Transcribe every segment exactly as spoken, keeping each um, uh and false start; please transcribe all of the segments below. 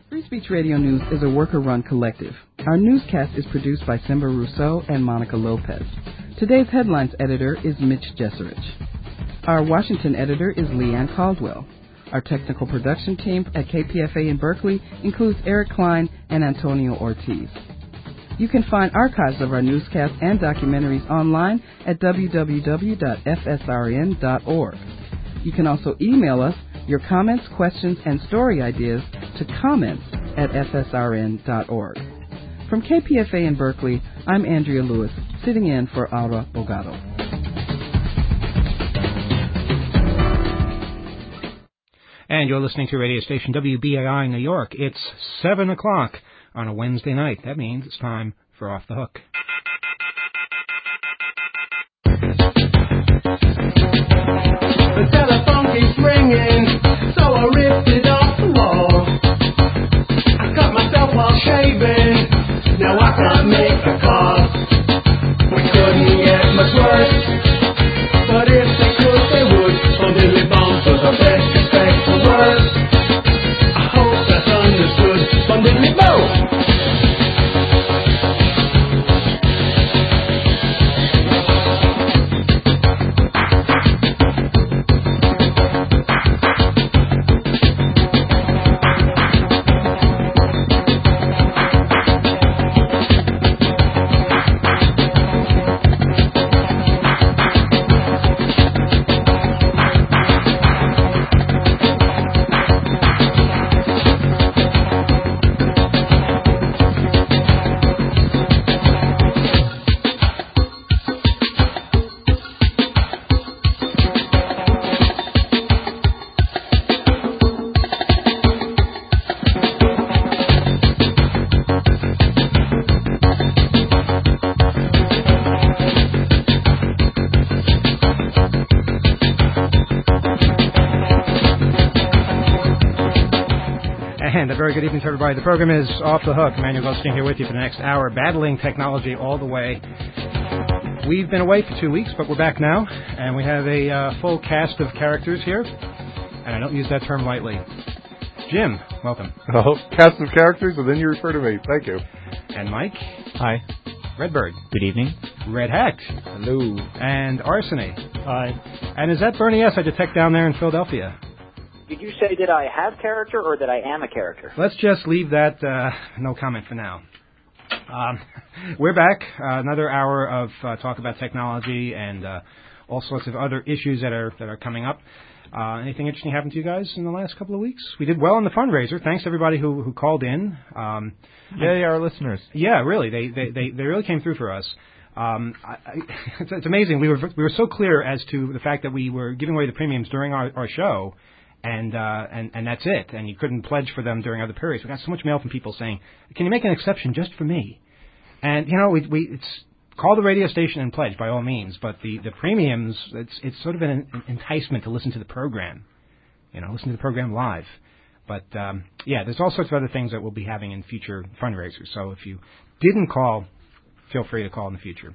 Free Speech Radio News is a worker-run collective. Our newscast is produced by Simba Rousseau and Monica Lopez. Today's headlines editor is Mitch Jesserich. Our Washington editor is Leanne Caldwell. Our technical production team at K P F A in Berkeley includes Eric Klein and Antonio Ortiz. You can find archives of our newscasts and documentaries online at w w w dot f s r n dot org. You can also email us your comments, questions, and story ideas to comments at f s r n dot org. From K P F A in Berkeley, I'm Andrea Lewis, sitting in for Aura Bogado. And you're listening to radio station W B A I New York. It's seven o'clock on a Wednesday night. That means it's time for Off the Hook. The telephone keeps ringing, so I ripped it off the wall. I cut myself while shaving, now I can't make a call. We couldn't get much worse, but if they could, they would. On Dilly Bombs was our best respect for words. I hope that's understood. On Dilly Bombs. Very good evening to everybody. The program is Off the Hook. Emmanuel Goldstein here with you for the next hour, battling technology all the way. We've been away for two weeks, but we're back now, and we have a uh, full cast of characters here, and I don't use that term lightly. Jim, welcome. Oh, cast of characters, and then you refer to me. Thank you. And Mike. Hi. Redbird. Good evening. Red Hat. Hello. And Arseny. Hi. And is that Bernie S. I detect down there in Philadelphia? Did you say that I have character or that I am a character? Let's just leave that uh, no comment for now. Um, we're back. Uh, another hour of uh, talk about technology and uh, all sorts of other issues that are that are coming up. Uh, anything interesting happened to you guys in the last couple of weeks? We did well in the fundraiser. Thanks to everybody who, who called in. Um, Yay, our listeners. Yeah, really. They, they, they, they really came through for us. Um, I, I, it's, it's amazing. We were we were so clear as to the fact that we were giving away the premiums during our, our show. And, uh, and and that's it. And you couldn't pledge for them during other periods. We got so much mail from people saying, "Can you make an exception just for me?" And you know, we we it's call the radio station and pledge by all means. But the, the premiums, it's it's sort of an, an enticement to listen to the program. You know, listen to the program live. But um, yeah, there's all sorts of other things that we'll be having in future fundraisers. So if you didn't call, feel free to call in the future.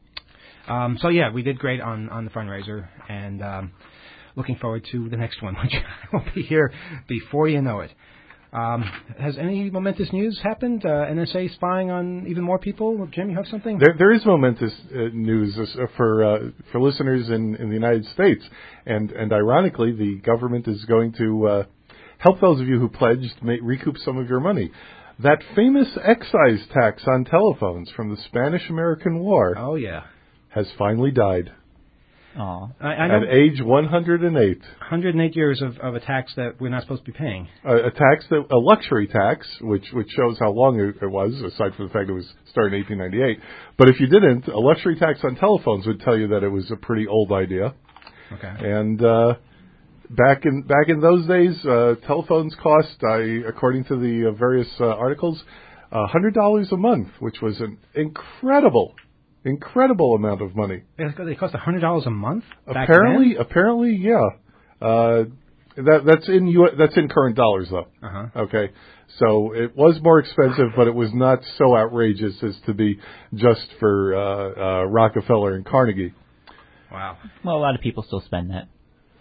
Um, so yeah, we did great on on the fundraiser and. Um, Looking forward to the next one, which will be here before you know it. Um, has any momentous news happened? Uh, N S A spying on even more people? Jim, you have something? There, there is momentous uh, news for uh, for listeners in, in the United States, and and ironically, the government is going to uh, help those of you who pledged make, recoup some of your money. That famous excise tax on telephones from the Spanish-American War. Oh yeah, has finally died. Aw. I, I know at age one hundred eight. one hundred eight years of, of a tax that we're not supposed to be paying. A, a tax, that, a luxury tax, which which shows how long it, it was, aside from the fact it was started in eighteen ninety-eight. But if you didn't, a luxury tax on telephones would tell you that it was a pretty old idea. Okay. And uh, back in back in those days, uh, telephones cost, I, according to the uh, various uh, articles, one hundred dollars a month, which was an incredible. Incredible amount of money. They cost one hundred dollars a month? Apparently, apparently, yeah. Uh, that that's in U- that's in current dollars, though. Uh-huh. Okay, so it was more expensive, but it was not so outrageous as to be just for uh, uh, Rockefeller and Carnegie. Wow. Well, a lot of people still spend that.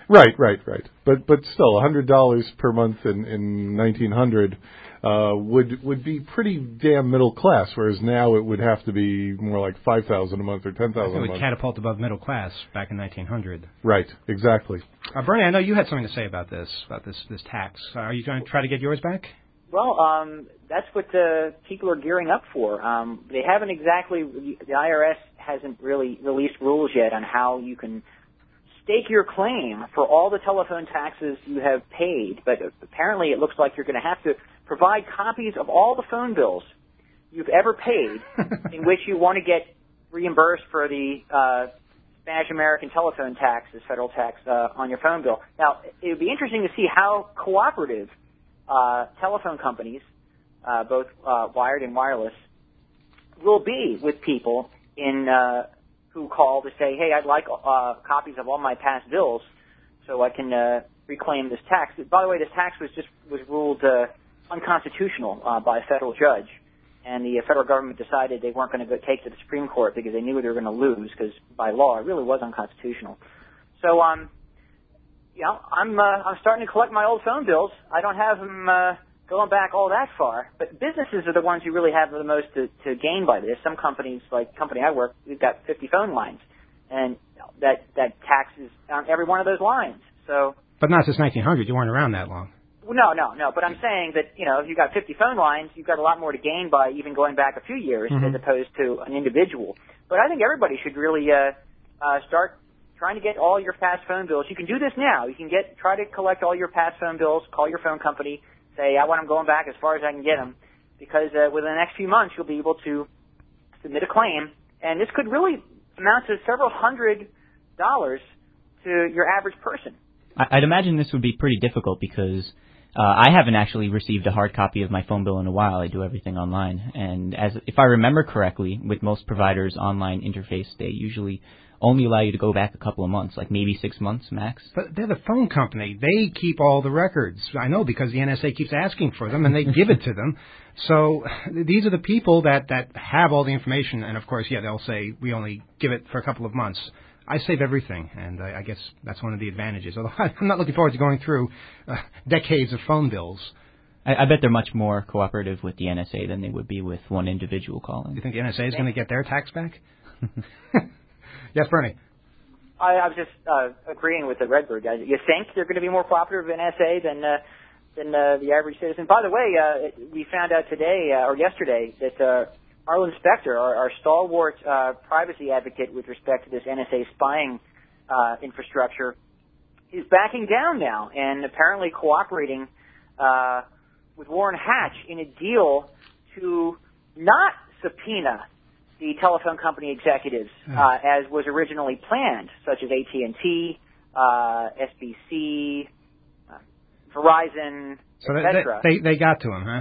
Right, right, right. But but still, one hundred dollars per month in, in nineteen hundred uh, would would be pretty damn middle class, whereas now it would have to be more like five thousand dollars a month or ten thousand dollars a It would month. catapult above middle class back in nineteen hundred. Right, exactly. Uh, Bernie, I know you had something to say about this, about this, this tax. Uh, are you going to try to get yours back? Well, um, that's what uh, people are gearing up for. Um, they haven't exactly, the I R S hasn't really released rules yet on how you can stake your claim for all the telephone taxes you have paid, but apparently it looks like you're going to have to provide copies of all the phone bills you've ever paid in which you want to get reimbursed for the uh, Spanish American telephone tax, this federal tax uh, on your phone bill. Now, it would be interesting to see how cooperative uh, telephone companies, uh, both uh, wired and wireless, will be with people in uh, who call to say, hey, I'd like uh, copies of all my past bills so I can uh, reclaim this tax. By the way, this tax was just was ruled uh, unconstitutional uh, by a federal judge, and the uh, federal government decided they weren't going to go take to the Supreme Court because they knew they were going to lose because by law it really was unconstitutional. So, um, you know, I'm uh, I'm starting to collect my old phone bills. I don't have them uh, going back all that far, but businesses are the ones who really have the most to, to gain by this. Some companies, like the company I work, we've got fifty phone lines, and that that taxes on every one of those lines. So, but not since nineteen hundred. You weren't around that long. Well, no, no, no. But I'm saying that, you know, if you've got fifty phone lines, you've got a lot more to gain by even going back a few years mm-hmm. as opposed to an individual. But I think everybody should really uh, uh, start trying to get all your past phone bills. You can do this now. You can get try to collect all your past phone bills, call your phone company, say, I want them going back as far as I can get them, because uh, within the next few months you'll be able to submit a claim, and this could really amount to several hundred dollars to your average person. I'd imagine this would be pretty difficult because uh, I haven't actually received a hard copy of my phone bill in a while. I do everything online, and as if I remember correctly, with most providers' online interface, they usually only allow you to go back a couple of months, like maybe six months max. But they're the phone company. They keep all the records. I know because the N S A keeps asking for them, and they give it to them. So these are the people that, that have all the information, and of course, yeah, they'll say, we only give it for a couple of months. I save everything, and I, I guess that's one of the advantages. Although I'm not looking forward to going through uh, decades of phone bills. I, I bet they're much more cooperative with the N S A than they would be with one individual calling. You think the N S A is going to get their tax back? Yes, Bernie. I, I was just uh, agreeing with the Redbird guys. You think they're going to be more cooperative with N S A than uh, than uh, the average citizen? By the way, uh, we found out today uh, or yesterday that uh, Arlen Specter, our, our stalwart uh, privacy advocate with respect to this N S A spying uh, infrastructure, is backing down now and apparently cooperating uh, with Warren Hatch in a deal to not subpoena the telephone company executives uh, as was originally planned, such as A T and T, uh, S B C, uh, Verizon, so et cetera. They, they, they got to him, huh?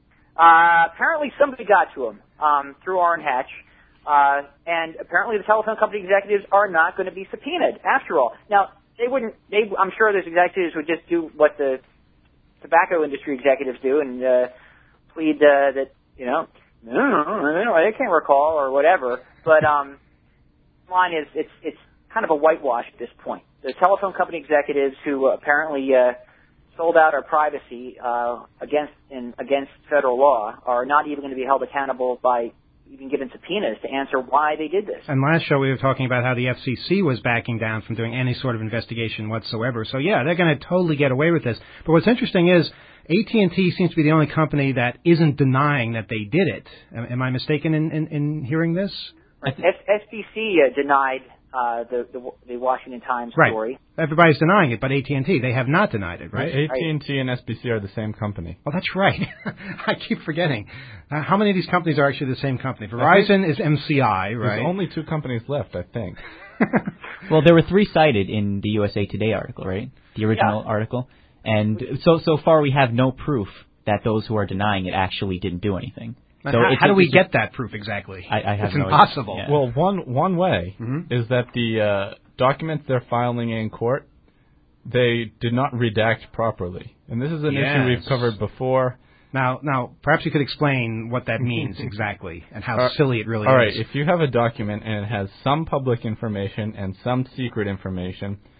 Uh, apparently somebody got to him um, through Orrin Hatch, uh, and apparently the telephone company executives are not going to be subpoenaed after all. Now, they wouldn't. They, I'm sure those executives would just do what the tobacco industry executives do and uh, plead uh, that, you know, no, no, they can't recall or whatever. But um, line is it's it's kind of a whitewash at this point. The telephone company executives who uh, apparently uh, sold out our privacy uh, against in, against federal law are not even going to be held accountable by even given subpoenas to answer why they did this. And last show we were talking about how the F C C was backing down from doing any sort of investigation whatsoever. So yeah, they're going to totally get away with this. But what's interesting is A T and T seems to be the only company that isn't denying that they did it. Am, am I mistaken in, in, in hearing this? S B C uh, denied uh, the, the the Washington Times right. story. Everybody's denying it, but A T and T, they have not denied it, right? A T and T and S B C are the same company. Oh, that's right. I keep forgetting. Uh, how many of these companies are actually the same company? Verizon is M C I, right? There's only two companies left, I think. Well, there were three cited in the U S A Today article, right? The original yeah. article. And so so far we have no proof that those who are denying it actually didn't do anything. So how, how do we get that proof exactly? I, I have it's no impossible. Yeah. Well, one one way mm-hmm. is that the uh, documents they're filing in court, they did not redact properly. And this is an yes. issue we've covered before. Now, now, perhaps you could explain what that means exactly and how uh, silly it really all is. right, if you have a document and it has some public information and some secret information,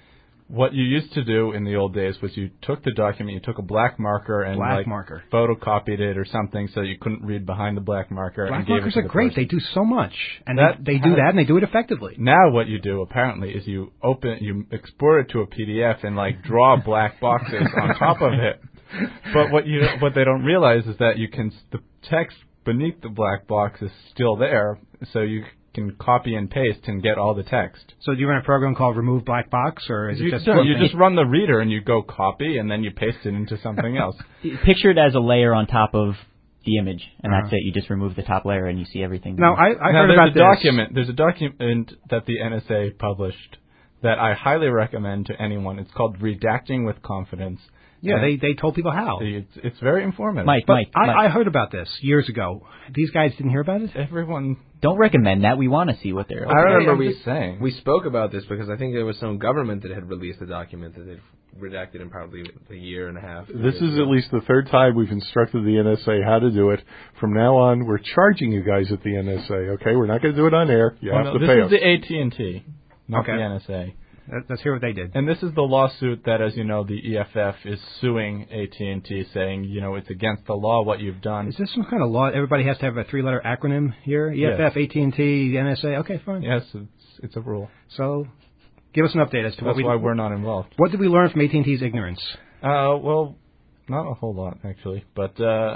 what you used to do in the old days was you took the document, you took a black marker and Black like marker. photocopied it or something so you couldn't read behind the black marker. Black and gave markers it to are the great. person. They do so much, and That they, they do has- that, and they do it effectively. Now what you do apparently is you open, you export it to a P D F and like draw black boxes on top of it. But what you what they don't realize is that you can the text beneath the black box is still there, so you can copy and paste and get all the text. So do you run a program called Remove Black Box, or is You, it just don't. you just run the reader and you go copy and then you paste it into something else. Picture it as a layer on top of the image, and Uh-huh. that's it. You just remove the top layer and you see everything. Now I, I now, heard there's about a this. document. There's a document that the N S A published that I highly recommend to anyone. It's called Redacting with Confidence. Yeah, And they they told people how. It's, it's very informative. Mike, But Mike, I, Mike, I heard about this years ago. These guys didn't hear about it? Everyone. don't recommend that. We want to see what they're. I remember I'm we just saying. we spoke about this because I think there was some government that had released a document that they'd redacted in probably a year and a half. This is at least the third time we've instructed the N S A how to do it. From now on, we're charging you guys at the N S A, okay? We're not going to do it on air. You Well, have no, to this pay is us. the A T and T, not Okay. the N S A. Let- Let's hear what they did. And this is the lawsuit that, as you know, the E F F is suing A T and T, saying, you know, it's against the law what you've done. Is this some kind of law? Everybody has to have a three-letter acronym here? E F F, Yes. A T and T, N S A? Okay, fine. Yes, it's it's a rule. So give us an update as to what That's we why we're not involved. What did we learn from A T and T's ignorance? Uh, well, not a whole lot actually, but uh,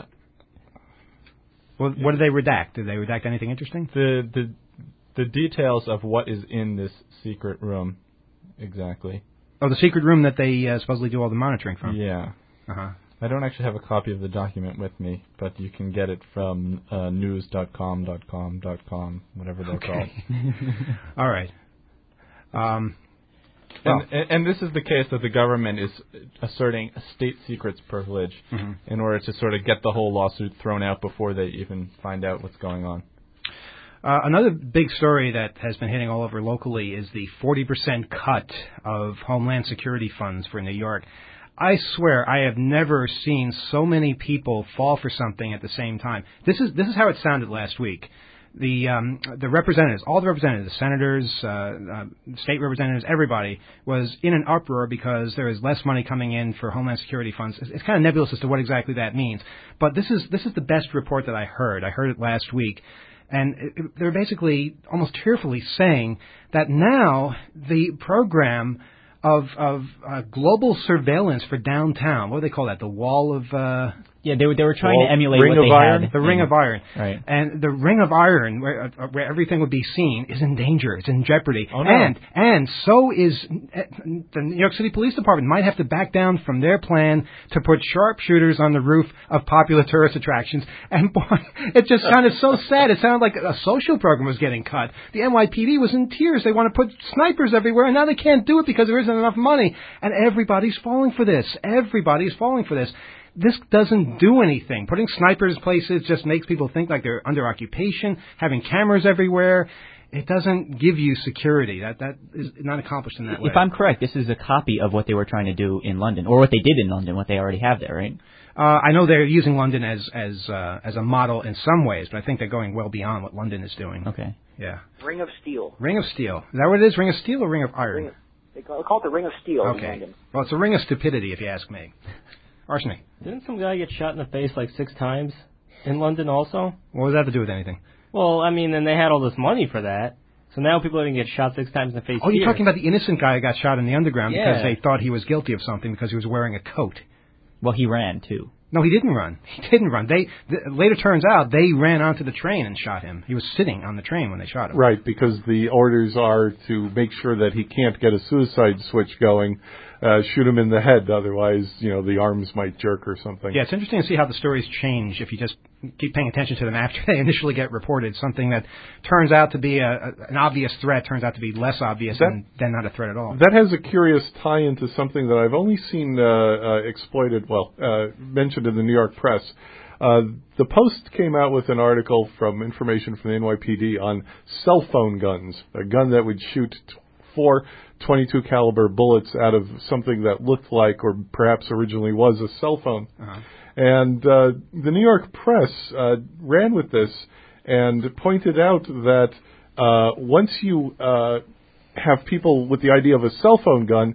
Well, what did they redact? Did they redact anything interesting? the the the details of what is in this secret room, exactly. Oh, the secret room that they uh, supposedly do all the monitoring from. Yeah. Uh-huh. I don't actually have a copy of the document with me, but you can get it from uh, news dot com dot com dot com, whatever they're called. All right. Um, And, and, and this is the case that the government is asserting a state secrets privilege Mhm. in order to sort of get the whole lawsuit thrown out before they even find out what's going on. Uh, another big story that has been hitting all over locally is the forty percent cut of Homeland Security funds for New York. I swear I have never seen so many people fall for something at the same time. This is this is how it sounded last week. The um, the representatives, all the representatives, the senators, uh, uh, state representatives, everybody was in an uproar because there is less money coming in for Homeland Security funds. It's, it's kind of nebulous as to what exactly that means. But this is this is the best report that I heard. I heard it last week. And it, it, they're basically almost tearfully saying that now the program of of uh, global surveillance for downtown, what do they call that? The wall of uh, Yeah, they were they were trying Well, to emulate Ring what of they Iron? had. the Ring of Iron. Right. And the Ring of Iron, where, uh, where everything would be seen, is in danger. It's in jeopardy. Oh, no. And and so is uh, the New York City Police Department might have to back down from their plan to put sharpshooters on the roof of popular tourist attractions. And boy, it just sounded so sad. It sounded like a social program was getting cut. The N Y P D was in tears. They want to put snipers everywhere, and now they can't do it because there isn't enough money. And everybody's falling for this. Everybody's falling for this. This doesn't do anything. Putting snipers places just makes people think like they're under occupation. Having cameras everywhere, it doesn't give you security. That that is not accomplished in that way. If I'm correct, this is a copy of what they were trying to do in London, or what they did in London, what they already have there, right? Uh, I know they're using London as as uh, as a model in some ways, but I think they're going well beyond what London is doing. Okay. Yeah. Ring of Steel. Ring of Steel. Is that what it is? Ring of Steel or Ring of Iron? Ring of, they call, call it the Ring of Steel in Okay. London. Well, it's a ring of stupidity, if you ask me. Arsenic. Didn't some guy get shot in the face like six times in London also? What does that have to do with anything? Well, I mean, and they had all this money for that. So now people are going to get shot six times in the face Oh, you're here. talking about the innocent guy who got shot in the underground because Yeah. they thought he was guilty of something because he was wearing a coat. Well, he ran too. No, he didn't run. He didn't run. They th- later turns out they ran onto the train and shot him. He was sitting on the train when they shot him. Right, because the orders are to make sure that he can't get a suicide switch going, uh, shoot him in the head, otherwise, you know, the arms might jerk or something. Yeah, it's interesting to see how the stories change if you just keep paying attention to them after they initially get reported. Something that turns out to be a, a, an obvious threat turns out to be less obvious That- and then not a threat at all. That has a curious tie into something that I've only seen uh, uh, exploited, well, uh, mentioned in the New York press. Uh, the Post came out with an article from information from the N Y P D on cell phone guns, a gun that would shoot t- four twenty-two caliber bullets out of something that looked like, or perhaps originally was, a cell phone. Uh-huh. And uh, the New York press uh, ran with this and pointed out that uh, once you uh, have people with the idea of a cell phone gun,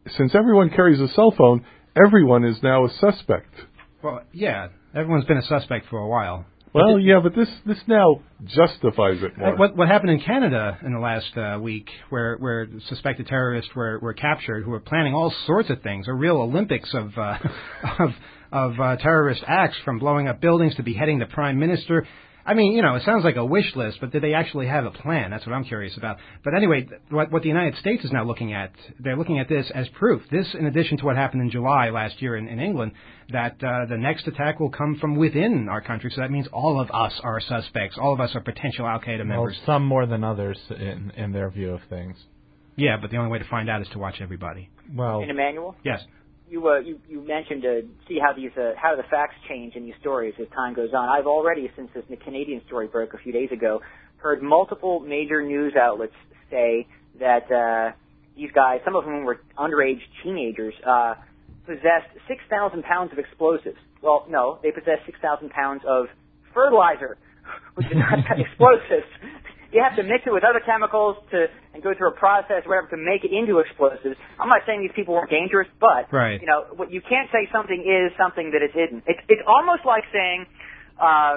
since everyone carries a cell phone, everyone is now a suspect. Well, yeah, everyone's been a suspect for a while. Well, it, yeah, but this this now justifies it more. What what happened in Canada in the last uh, week, where where suspected terrorists were, were captured, who were planning all sorts of things, a real Olympics of uh, of of uh, terrorist acts, from blowing up buildings to beheading the prime minister. I mean, you know, it sounds like a wish list, but did they actually have a plan? That's what I'm curious about. But anyway, what, what the United States is now looking at, they're looking at this as proof. This, in addition to what happened in July last year in, in England, that uh, the next attack will come from within our country. So that means all of us are suspects. All of us are potential Al-Qaeda members. Well, some more than others in, in their view of things. Yeah, but the only way to find out is to watch everybody. Well, and Emmanuel? Yes. You, uh, you you mentioned to see how these uh, how the facts change in these stories as time goes on. I've already, since this Canadian story broke a few days ago, heard multiple major news outlets say that uh, these guys, some of whom were underage teenagers, uh, possessed six thousand pounds of explosives. Well, no, they possessed six thousand pounds of fertilizer, which is not explosives. You have to mix it with other chemicals to and go through a process, whatever, to make it into explosives. I'm not saying these people weren't dangerous, but right. you know, what you can't say something is something that is hidden. It's it's almost like saying uh,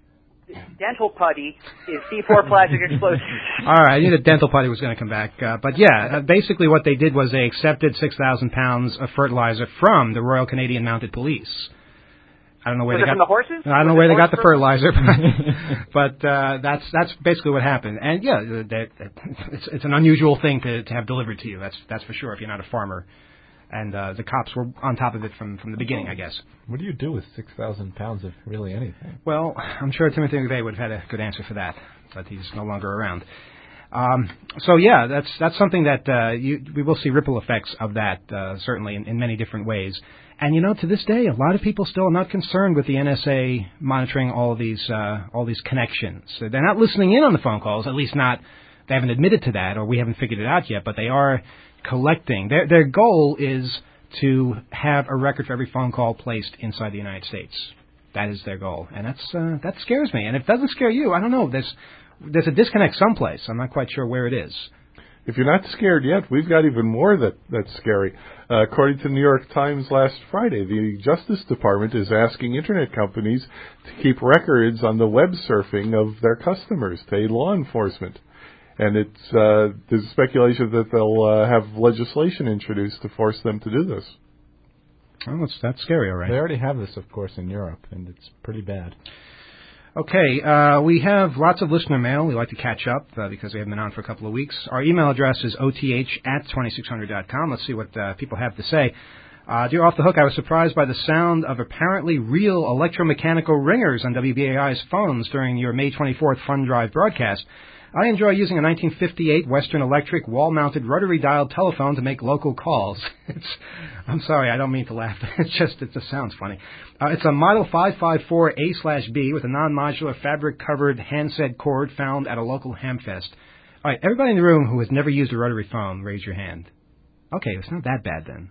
dental putty is C four plastic explosives. All right, I knew that dental putty was going to come back, uh, but yeah, uh, basically what they did was they accepted six thousand pounds of fertilizer from the Royal Canadian Mounted Police. I don't know where was they it got from the horses? I don't know was where they got the fertilizer? fertilizer, but, but uh, that's that's basically what happened. And yeah, that, that, it's it's an unusual thing to to have delivered to you. That's that's for sure. If you're not a farmer, and uh, the cops were on top of it from from the beginning, I guess. What do you do with six thousand pounds of really anything? Well, I'm sure Timothy McVeigh would have had a good answer for that, but he's no longer around. Um, so yeah, that's that's something that uh, you, we will see ripple effects of that uh, certainly in, in many different ways. And you know, to this day, a lot of people still are not concerned with the N S A monitoring all of these uh, all these connections. So they're not listening in on the phone calls, at least not. They haven't admitted to that, or we haven't figured it out yet. But they are collecting. Their their goal is to have a record for every phone call placed inside the United States. That is their goal, and that's uh, that scares me. And if it doesn't scare you, I don't know. There's There's a disconnect someplace. I'm not quite sure where it is. If you're not scared yet, we've got even more that, that's scary. Uh, according to the New York Times last Friday, the Justice Department is asking Internet companies to keep records on the web surfing of their customers to aid law enforcement. And it's uh, there's speculation that they'll uh, have legislation introduced to force them to do this. Oh, that's, that's scary, all right. They already have this, of course, in Europe, and it's pretty bad. Okay, uh, we have lots of listener mail. We like to catch up uh, because we haven't been on for a couple of weeks. Our email address is O T H at twenty-six hundred dot com. Let's see what uh, people have to say. Uh, dear Off the Hook, I was surprised by the sound of apparently real electromechanical ringers on W B A I's phones during your May twenty-fourth Fun Drive broadcast. I enjoy using a nineteen fifty-eight Western Electric wall-mounted rotary-dialed telephone to make local calls. It's, I'm sorry, I don't mean to laugh. It's just, it just sounds funny. Uh, it's a Model five five four A slash B with a non-modular fabric-covered handset cord found at a local hamfest. All right, everybody in the room who has never used a rotary phone, raise your hand. Okay, it's not that bad then.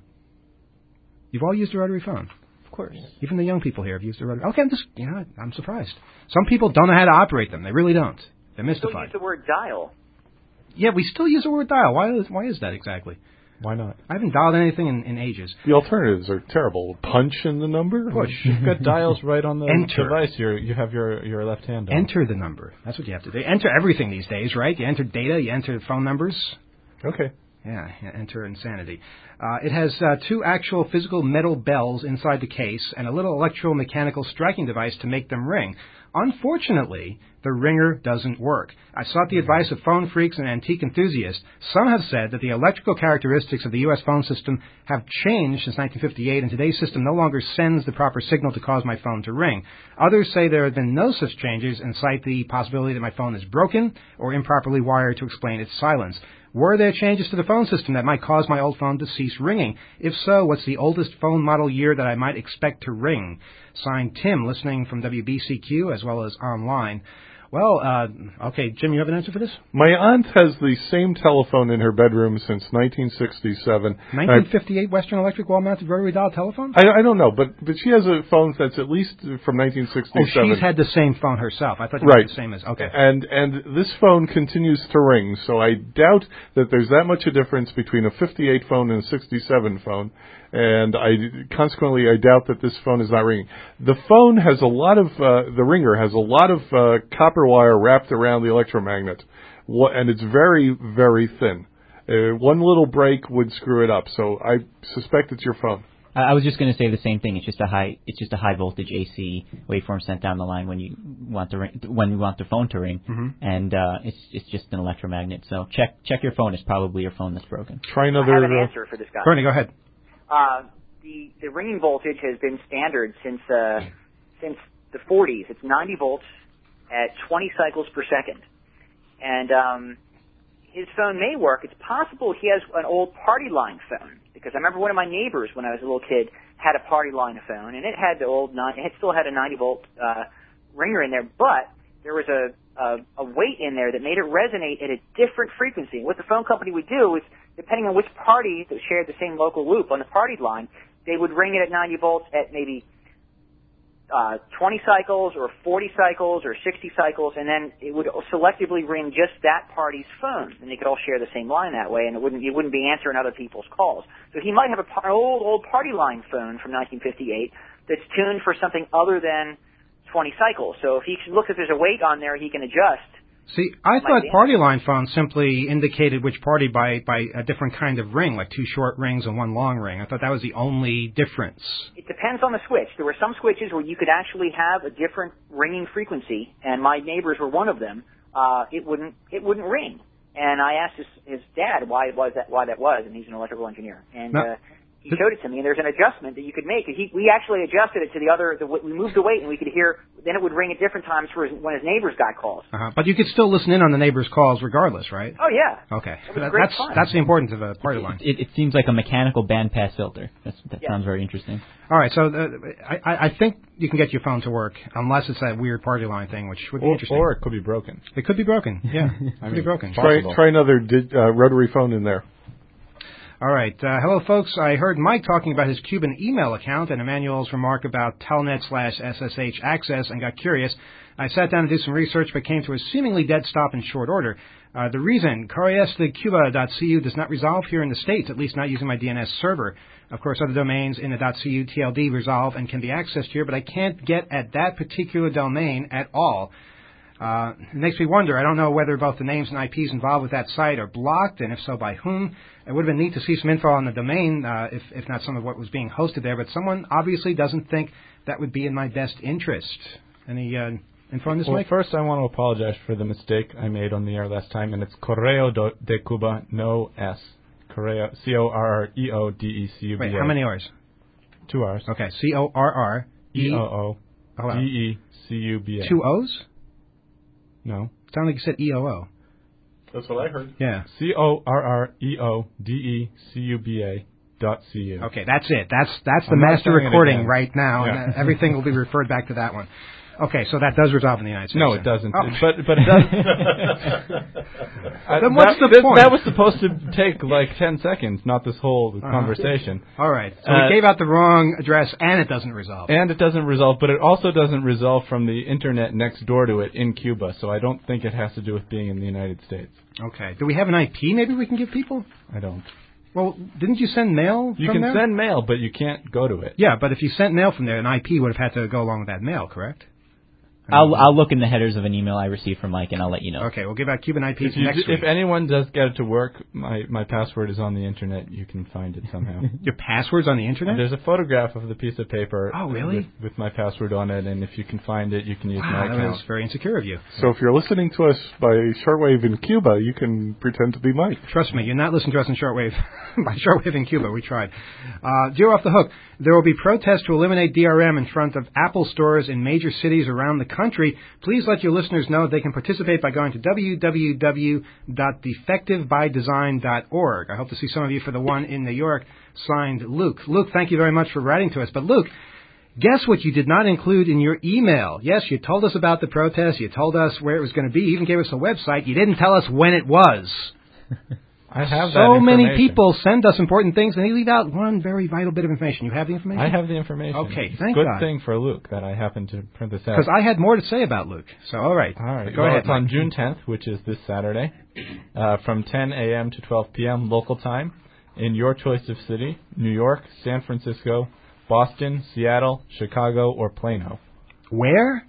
You've all used a rotary phone. Of course. Even the young people here have used a rotary. Okay, I'm just, you know, I'm surprised. Some people don't know how to operate them. They really don't. They're mystified. Still use the word dial. Yeah, we still use the word dial. Why is why is that exactly? Why not? I haven't dialed anything in, in ages. The alternatives are terrible. Punch in the number? Push. You've got dials right on the Enter. device. You're, you have your, your left hand on. Enter the number. That's what you have to do. Enter everything these days, right? You enter data, you enter phone numbers. Okay. Yeah, yeah, enter insanity. Uh, it has uh, two actual physical metal bells inside the case and a little electromechanical striking device to make them ring. Unfortunately, the ringer doesn't work. I sought the advice of phone freaks and antique enthusiasts. Some have said that the electrical characteristics of the U S phone system have changed since nineteen fifty-eight, and today's system no longer sends the proper signal to cause my phone to ring. Others say there have been no such changes and cite the possibility that my phone is broken or improperly wired to explain its silence. Were there changes to the phone system that might cause my old phone to cease ringing? If so, what's the oldest phone model year that I might expect to ring? Signed, Tim, listening from W B C Q as well as online. Well, uh, okay, Jim, you have an answer for this? My aunt has the same telephone in her bedroom since nineteen sixty-seven. nineteen fifty-eight Western Electric wall-mounted rotary dial telephone? I, I don't know, but but she has a phone that's at least from nineteen sixty-seven. Oh, she's had the same phone herself. I thought you right. had the same as, okay. And and this phone continues to ring, so I doubt that there's that much a difference between a fifty-eight phone and a sixty-seven phone. And I consequently I doubt that this phone is not ringing. The phone has a lot of uh, the ringer has a lot of uh, copper wire wrapped around the electromagnet, and it's very very thin. Uh, one little break would screw it up. So I suspect it's your phone. I was just going to say the same thing. It's just a high it's just a high voltage A C waveform sent down the line when you want the ring, when you want the phone to ring, mm-hmm. and uh, it's it's just an electromagnet. So check check your phone. It's probably your phone that's broken. Try another. I have an uh, answer for this guy. Bernie, go ahead. Uh, the the ringing voltage has been standard since uh, since the forties. It's ninety volts at twenty cycles per second, and um, his phone may work. It's possible he has an old party line phone, because I remember one of my neighbors when I was a little kid had a party line phone, and it had the old nine, it still had a ninety volt uh, ringer in there, but there was a, a a weight in there that made it resonate at a different frequency. And what the phone company would do is, depending on which party that shared the same local loop on the party line, they would ring it at ninety volts at maybe uh, twenty cycles or forty cycles or sixty cycles, and then it would selectively ring just that party's phone, and they could all share the same line that way, and it wouldn't you wouldn't be answering other people's calls. So he might have a par- old old party line phone from nineteen fifty-eight that's tuned for something other than twenty cycles. So if he looks if there's a weight on there, he can adjust. See, I thought party line phones simply indicated which party by, by a different kind of ring, like two short rings and one long ring. I thought that was the only difference. It depends on the switch. There were some switches where you could actually have a different ringing frequency, and my neighbors were one of them. Uh, it wouldn't it wouldn't ring, and I asked his, his dad why was that why that was, and he's an electrical engineer, and no. uh, he showed it to me. And there's an adjustment that you could make. He, we actually adjusted it to the other. The, we moved the weight, and we could hear. Then it would ring at different times for his, when his neighbors got calls. Uh-huh. But you could still listen in on the neighbors' calls regardless, right? Oh yeah. Okay. It was That, great that's fun. that's the importance of a party line. It, it seems like a mechanical bandpass filter. That's, that Yeah. sounds very interesting. All right, so uh, I, I think you can get your phone to work unless it's that weird party line thing, which would be Or, interesting. or it could be broken. It could be broken. Yeah, it I could be mean, broken. Try Possible. try another di- uh, rotary phone in there. All right. Uh, hello, folks. I heard Mike talking about his Cuban email account and Emmanuel's remark about telnet slash S S H access and got curious. I sat down to do some research but came to a seemingly dead stop in short order. Uh, the reason, correos de cuba dot c u does not resolve here in the States, at least not using my D N S server. Of course, other domains in the .cu T L D resolve and can be accessed here, but I can't get at that particular domain at all. Uh, it makes me wonder. I don't know whether both the names and I Ps involved with that site are blocked, and if so, by whom. It would have been neat to see some info on the domain, uh, if, if not some of what was being hosted there, but someone obviously doesn't think that would be in my best interest. Any uh, info on this, Well, Mike? first I want to apologize for the mistake I made on the air last time, and it's Correo de Cuba, no S. Correo, C O R R E O D E C U B A. Wait, how many R's? Two R's. Okay, C O R R E O O Oh, wow. D E C U B A. Two O's? No. Sounded like you said E O O. That's what I heard. Yeah. C O R R E O D E C U B A dot C U. Okay, that's it. That's that's the I'm not master saying it recording again. right now, Yeah. and uh, everything will be referred back to that one. Okay, so that does resolve in the United States. No, then. it doesn't. Oh. But but it does. I- Then what's that, the this- point? That was supposed to take like ten seconds, not this whole Uh-huh. conversation. All right. So Uh, we gave out the wrong address, and it doesn't resolve. And it doesn't resolve, but it also doesn't resolve from the internet next door to it in Cuba. So I don't think it has to do with being in the United States. Okay. Do we have an I P maybe we can give people? I don't. Well, didn't you send mail You from can there? send mail, but you can't go to it. Yeah, but if you sent mail from there, an I P would have had to go along with that mail, correct? I'll I'll look in the headers of an email I received from Mike, and I'll let you know. Okay, we'll give out Cuban I Ps If, you, next if week. anyone does get it to work, my, my password is on the internet. You can find it somehow. Your password's on the internet? There's a photograph of the piece of paper. Oh, really? With, with my password on it, and if you can find it, you can use Wow, my that account. was very insecure of you. So if you're listening to us by shortwave in Cuba, you can pretend to be Mike. Trust me, you're not listening to us in shortwave. By shortwave in Cuba, we tried. Uh, Zero off the hook. There will be protests to eliminate D R M in front of Apple stores in major cities around the country. Please let your listeners know they can participate by going to w w w dot defective by design dot org. I hope to see some of you for the one in New York. Signed, Luke. Luke, thank you very much for writing to us. But Luke, Guess what you did not include in your email? Yes, you told us about the protest. You told us where it was going to be. You even gave us a website. You didn't tell us when it was. I have that So many information. people send us important things, and they leave out one very vital bit of information. You have the information? I have the information. Okay, It's thank Good God. thing for Luke that I happened to print this out. Because I had more to say about Luke. So, all right. All right. Go well, ahead. it's on Mike. June tenth, which is this Saturday, uh, from ten a.m. to twelve p.m. local time in your choice of city, New York, San Francisco, Boston, Seattle, Chicago, or Plano. Where?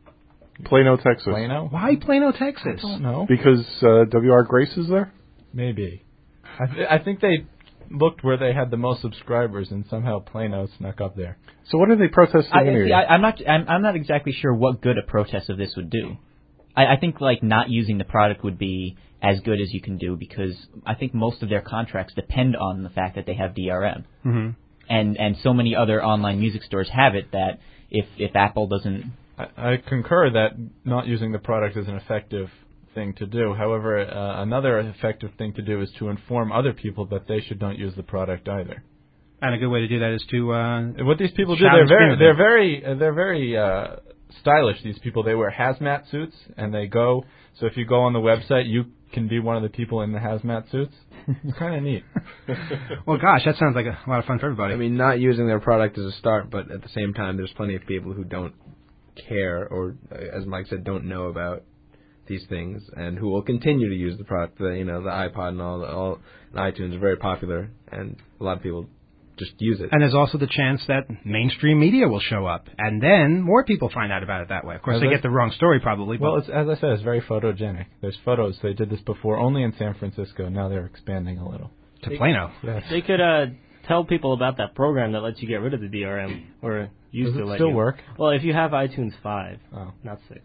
Plano, Texas. Plano? Why Plano, Texas? I don't know. Because uh, W R Grace is there? Maybe. I, th- I think they looked where they had the most subscribers, and somehow Plano snuck up there. So what are they protesting I, anyway? see, I, I'm not. I'm, I'm not exactly sure what good a protest of this would do. I, I think like not using the product would be as good as you can do because I think most of their contracts depend on the fact that they have D R M, Mm-hmm. and and so many other online music stores have it that if if Apple doesn't. I, I concur that not using the product is an effective thing to do. However, uh, another effective thing to do is to inform other people that they should not use the product either. And a good way to do that is to uh, what these people do. shout They're and scream very, at they're them. very, uh, they're very uh, stylish. These people. They wear hazmat suits, and they go. So if you go on the website, you can be one of the people in the hazmat suits. It's kind of neat. Well, gosh, that sounds like a lot of fun for everybody. I mean, not using their product is a start, but at the same time, there's plenty of people who don't care or, as Mike said, don't know about these things, and who will continue to use the product. The, you know, the iPod and all, the, all and iTunes are very popular, and a lot of people just use it. And there's also the chance that mainstream media will show up, and then more people find out about it that way. Of course, As they I- get the wrong story probably. Well, But it's, as I said, it's very photogenic. There's photos. They did this before only in San Francisco. Now they're expanding a little. to Plano. Yes. They could uh, tell people about that program that lets you get rid of the D R M, or used Does to it let still you. work? Well, if you have iTunes five, Oh. not six.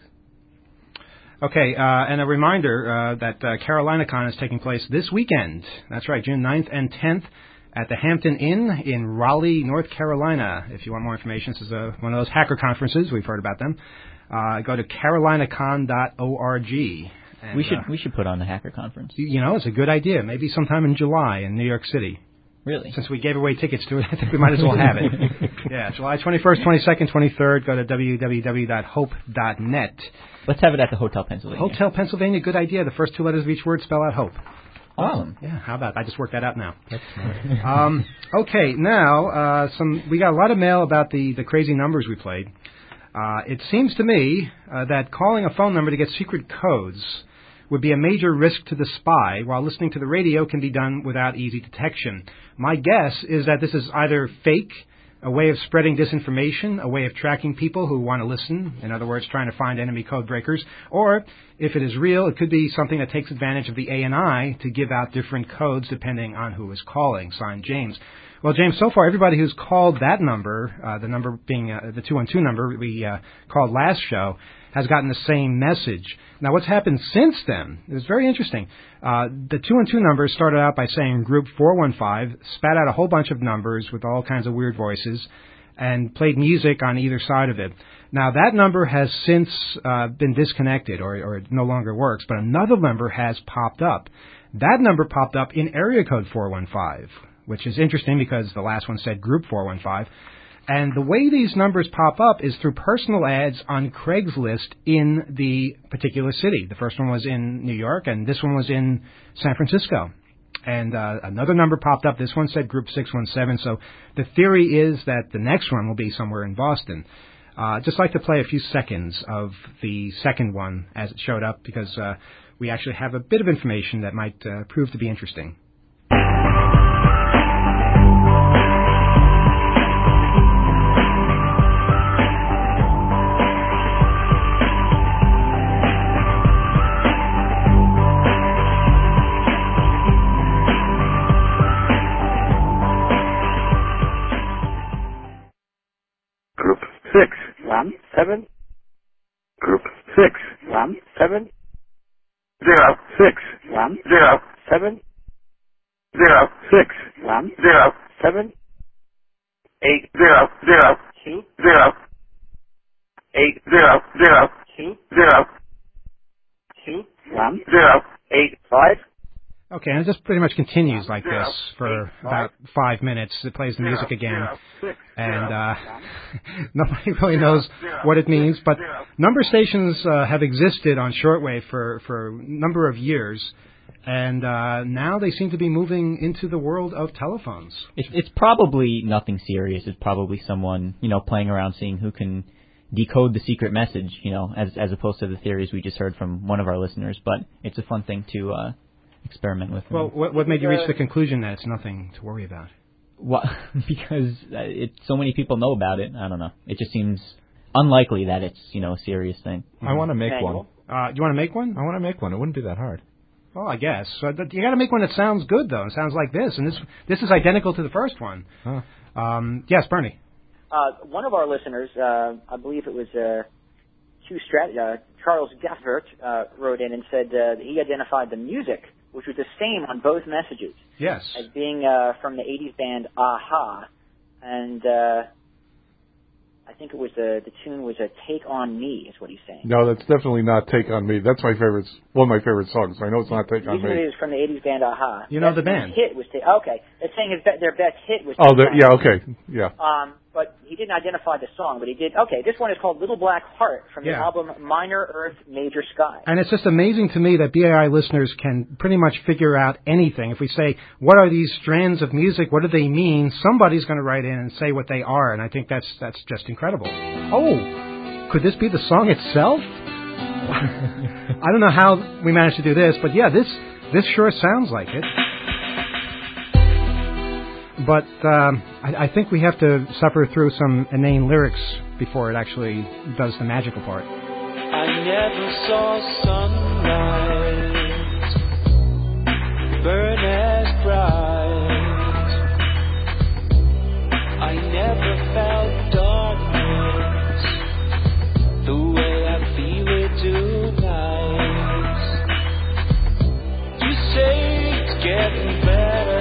Okay, uh, and a reminder uh, that uh, CarolinaCon is taking place this weekend. That's right, June ninth and tenth at the Hampton Inn in Raleigh, North Carolina. If you want more information, this is a, one of those hacker conferences. We've heard about them. Uh, go to carolinacon dot org. And, We should uh, we should put on the hacker conference. you know, it's a good idea. Maybe sometime in July in New York City. Really? Since we gave away tickets to it, I think we might as well have it. Yeah, July twenty-first, twenty-second, twenty-third. Go to w w w dot hope dot net. Let's have it at the Hotel Pennsylvania. Hotel Pennsylvania, good idea. The first two letters of each word spell out hope. Awesome. Yeah, how about I just worked that out now. That's smart. Um, okay, now uh, some we got a lot of mail about the, the crazy numbers we played. Uh, it seems to me uh, that calling a phone number to get secret codes would be a major risk to the spy, while listening to the radio can be done without easy detection. My guess is that this is either fake, a way of spreading disinformation, a way of tracking people who want to listen, in other words, trying to find enemy code breakers, or if it is real, it could be something that takes advantage of the A N I to give out different codes depending on who is calling. Signed, James. Well, James, so far everybody who's called that number, uh, the number being uh, the two one two number we uh, called last show, has gotten the same message. Now, what's happened since then is very interesting. Uh, the two one two number started out by saying group four one five, spat out a whole bunch of numbers with all kinds of weird voices, and played music on either side of it. Now, that number has since uh, been disconnected, or, or it no longer works, but another number has popped up. That number popped up in area code four one five, which is interesting because the last one said group four one five. And the way these numbers pop up is through personal ads on Craigslist in the particular city. The first one was in New York, and this one was in San Francisco. And uh, another number popped up. This one said group six one seven. So the theory is that the next one will be somewhere in Boston. Uh, just like to play a few seconds of the second one as it showed up, because uh, we actually have a bit of information that might uh, prove to be interesting. Group six one seven. Group six one seven. Zero six one zero seven. Zero six one zero seven. Eight zero zero two zero. Eight zero zero two zero. Two one zero eight five. Okay, and it just pretty much continues like this for about five minutes. It plays the music again, and uh, nobody really knows what it means. But number stations uh, have existed on shortwave for, for a number of years, and uh, now they seem to be moving into the world of telephones. It's, it's probably nothing serious. It's probably someone, you know, playing around seeing who can decode the secret message, you know, as as opposed to the theories we just heard from one of our listeners. But it's a fun thing to uh, experiment with. Well, what, what made you reach the conclusion that it's nothing to worry about? What, because it, so many people know about it. I don't know. It just seems unlikely that it's, you know, a serious thing. I want to make Manual. one. Uh, you want to make one? I want to make one. It wouldn't be that hard. Well, I guess. Uh, you got to make one that sounds good, though. It sounds like this, and this this is identical to the first one. Huh. Um, yes, Bernie. Uh, one of our listeners, uh, I believe it was uh, Q Strat- uh, Charles Gaffert, uh, wrote in and said uh, that he identified the music, which was the same on both messages, Yes. as being uh, from the eighties band Aha, and uh, I think it was the the tune was a Take on Me, is what he's saying. No, that's definitely not Take on Me. That's my favorite, one of my favorite songs. I know it's not Take on Usually Me. it was from the eighties band Aha. You know Best the band. hit was ta- okay. It's saying his be- their best hit was. Oh, Take the, On yeah, Me. okay, yeah. Um, but he didn't identify the song, but he did. Okay, this one is called Little Black Heart from the Yeah. album Minor Earth, Major Sky. And it's just amazing to me that B A I listeners can pretty much figure out anything. If we say, what are these strands of music? What do they mean? Somebody's going to write in and say what they are, and I think that's that's just incredible. Oh, could this be the song itself? I don't know how we managed to do this, but yeah, this this sure sounds like it. But um, I, I think we have to suffer through some inane lyrics before it actually does the magical part. I never saw sunlight burn as bright. I never felt darkness the way I feel it tonight. You say it's getting better.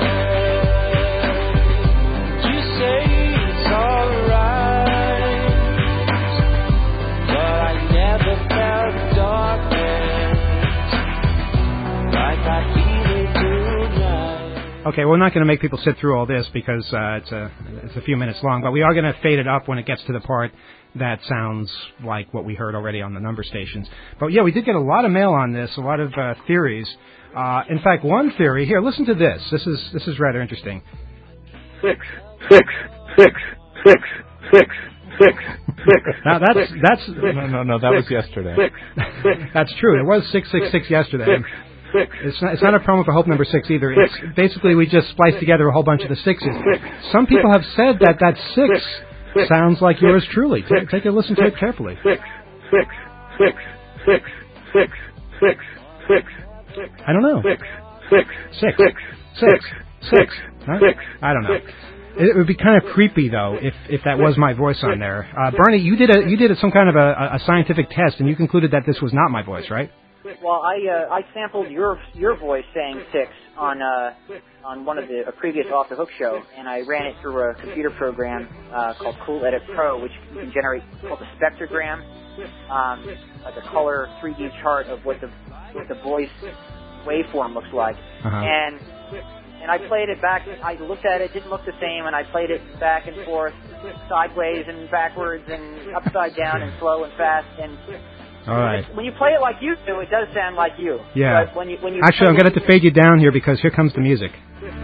Okay, we're not going to make people sit through all this because uh, it's a it's a few minutes long, but we are going to fade it up when it gets to the part that sounds like what we heard already on the number stations. But yeah, we did get a lot of mail on this, a lot of uh, theories. Uh, in fact, one theory here. Listen to this. This is this is rather interesting. Six, six, six, six, six, six, six. Now that's that's No, no, no. That was yesterday. Six, six, that's true. It was six six six yesterday. six, six. It's not, it's not a promo for Hope number six either. It's basically we just spliced together a whole bunch of the sixes. Some people have said that that six sounds like yours truly. Take, take a listen to it carefully. Six, six, six, six, six, six, six, six. I don't know. Six, six, Six. six, Six. six, Six. Huh? six. I don't know. It would be kind of creepy though if if that was my voice on there. Uh, Bernie, you did a you did a, some kind of a, a scientific test and you concluded that this was not my voice, right? Well, I uh, I sampled your your voice saying six on uh, on one of the a previous Off the Hook show, and I ran it through a computer program uh, called Cool Edit Pro, which you can generate called the spectrogram, um, like a color three D chart of what the what the voice waveform looks like, Uh-huh. and and I played it back. I looked at it, didn't look the same, and I played it back and forth, sideways and backwards, and upside down, and slow and fast, and. All right. When you play it like you do, it does sound like you. Yeah. But when you, when you Actually, I'm going to have to fade you down here because here comes the music.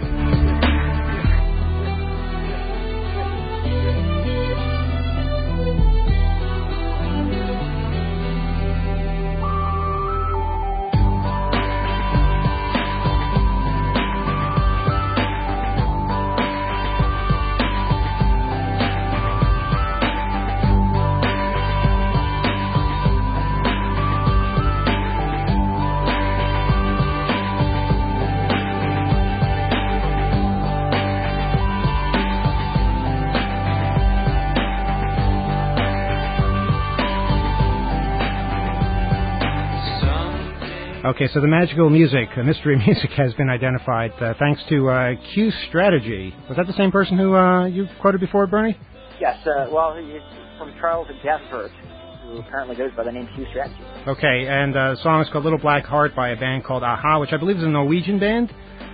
Okay, so the magical music, the mystery music, has been identified uh, thanks to uh, Q Strategy. Was that the same person who uh, you quoted before, Bernie? Yes, uh, well, it's from Charles Gaffert. who apparently goes by the name Q Strategy. Okay, and uh, the song is called Little Black Heart by a band called Aha, which I believe is a Norwegian band.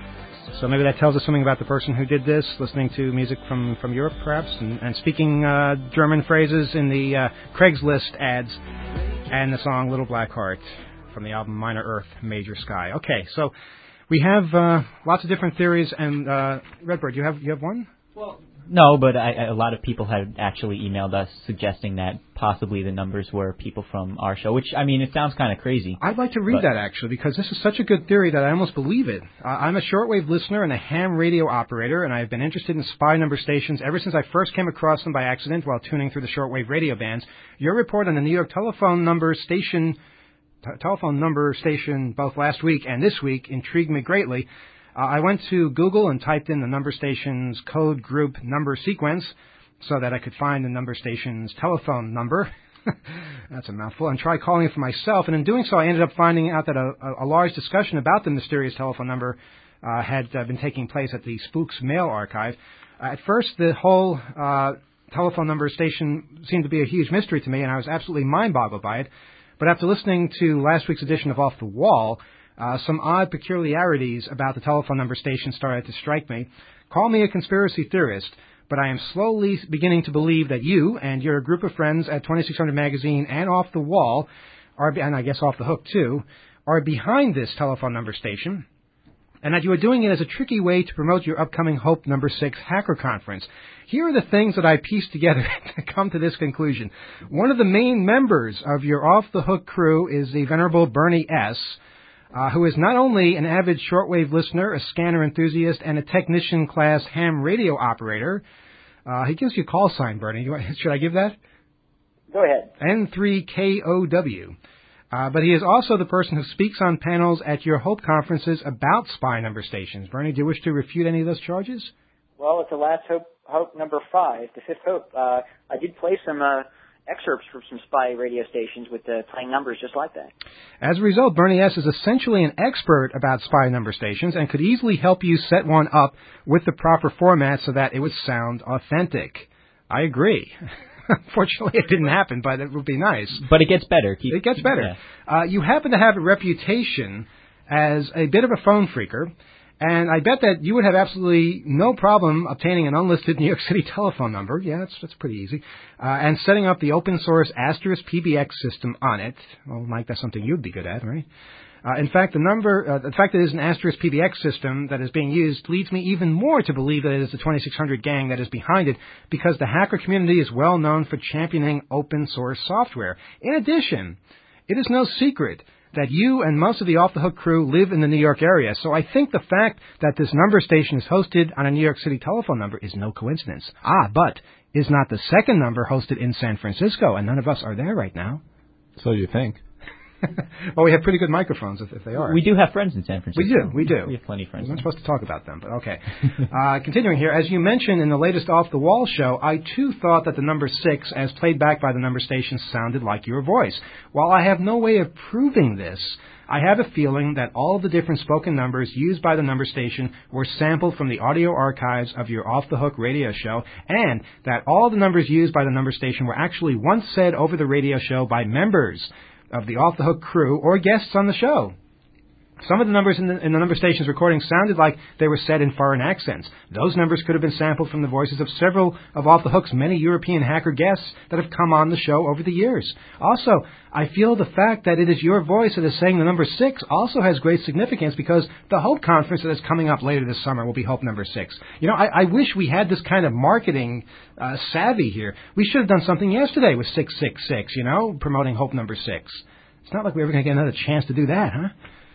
So maybe that tells us something about the person who did this, listening to music from, from Europe, perhaps, and, and speaking uh, German phrases in the uh, Craigslist ads, and the song Little Black Heart from the album Minor Earth, Major Sky. Okay, so we have uh, lots of different theories, and uh, Redbird, you have you have one? Well, no, but I, a lot of people had actually emailed us suggesting that possibly the numbers were people from our show, which, I mean, it sounds kind of crazy. I'd like to read that, actually, because this is such a good theory that I almost believe it. Uh, I'm a shortwave listener and a ham radio operator, and I've been interested in spy number stations ever since I first came across them by accident while tuning through the shortwave radio bands. Your report on the New York telephone number station, t- telephone number station both last week and this week intrigued me greatly. Uh, I went to Google and typed in the number station's code group number sequence so that I could find the number station's telephone number. That's a mouthful. And tried calling it for myself. And in doing so, I ended up finding out that a, a large discussion about the mysterious telephone number uh, had uh, been taking place at the Spooks Mail Archive. Uh, at first, the whole uh, telephone number station seemed to be a huge mystery to me, and I was absolutely mind-boggled by it. But after listening to last week's edition of Off the Wall, Uh, some odd peculiarities about the telephone number station started to strike me. Call me a conspiracy theorist, but I am slowly beginning to believe that you and your group of friends at twenty-six hundred Magazine and Off the Wall, are, and I guess Off the Hook too, are behind this telephone number station, and that you are doing it as a tricky way to promote your upcoming Hope Number six Hacker Conference. Here are the things that I pieced together to come to this conclusion. One of the main members of your Off the Hook crew is the venerable Bernie S., Uh, who is not only an avid shortwave listener, a scanner enthusiast, and a technician-class ham radio operator. Uh, he gives you a call sign, Bernie. You want, should I give that? Go ahead. N three K O W. Uh, but he is also the person who speaks on panels at your Hope conferences about spy number stations. Bernie, do you wish to refute any of those charges? Well, it's the last Hope, Hope number five, the fifth Hope. Uh, I did play some uh, excerpts from some spy radio stations with uh, playing numbers just like that. As a result, Bernie S. is essentially an expert about spy number stations and could easily help you set one up with the proper format so that it would sound authentic. I agree. Unfortunately, it didn't happen, but it would be nice. But it gets better. Keep, it gets better. Yeah. Uh, you happen to have a reputation as a bit of a phone freaker, and I bet that you would have absolutely no problem obtaining an unlisted New York City telephone number. Yeah, that's, that's pretty easy. Uh, and setting up the open source Asterisk P B X system on it. Well, Mike, that's something you'd be good at, right? Uh, in fact, the number, uh, the fact that it is an Asterisk P B X system that is being used leads me even more to believe that it is the twenty-six hundred gang that is behind it, because the hacker community is well known for championing open source software. In addition, it is no secret that you and most of the Off the Hook crew live in the New York area, so I think the fact that this number station is hosted on a New York City telephone number is no coincidence. Ah, but is not the second number hosted in San Francisco, and none of us are there right now. So you think. Well, we have pretty good microphones if, if they are. We do have friends in San Francisco. We do, we do. We have plenty of friends. We're not supposed to talk about them, but okay. uh, continuing here, as you mentioned in the latest Off the Wall show, I too thought that the number six, as played back by the number station, sounded like your voice. While I have no way of proving this, I have a feeling that all of the different spoken numbers used by the number station were sampled from the audio archives of your Off the Hook radio show, and that all the numbers used by the number station were actually once said over the radio show by members of the Off the Hook crew or guests on the show. Some of the numbers in the, in the number station's recording sounded like they were said in foreign accents. Those numbers could have been sampled from the voices of several of Off the Hook's many European hacker guests that have come on the show over the years. Also, I feel the fact that it is your voice that is saying the number six also has great significance, because the Hope conference that is coming up later this summer will be Hope number six. You know, I, I wish we had this kind of marketing uh, savvy here. We should have done something yesterday with six six six, you know, promoting Hope number six. It's not like we're ever going to get another chance to do that, huh?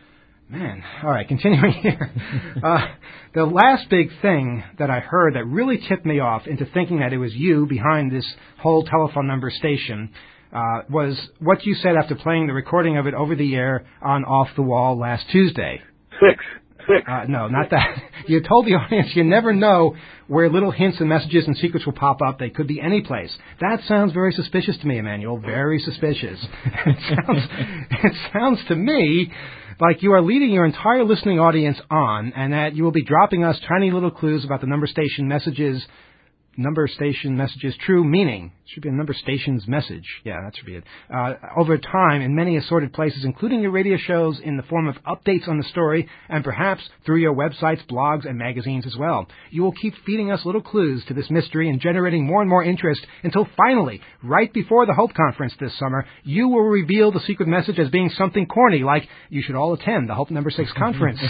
Man, all right, continuing here. Uh, the last big thing that I heard that really tipped me off into thinking that it was you behind this whole telephone number station uh, was what you said after playing the recording of it over the air on Off the Wall last Tuesday. Six. Six. Uh, no, not that. You told the audience you never know where little hints and messages and secrets will pop up. They could be any place. That sounds very suspicious to me, Emmanuel. Very suspicious. It sounds, it sounds to me like you are leading your entire listening audience on, and that you will be dropping us tiny little clues about the number station messages number station messages true meaning. It should be a number station's message. Yeah, that should be it. Uh, over time, in many assorted places, including your radio shows, in the form of updates on the story, and perhaps through your websites, blogs, and magazines as well. You will keep feeding us little clues to this mystery and generating more and more interest until finally, right before the Hope Conference this summer, you will reveal the secret message as being something corny, like you should all attend the Hope Number Six Conference.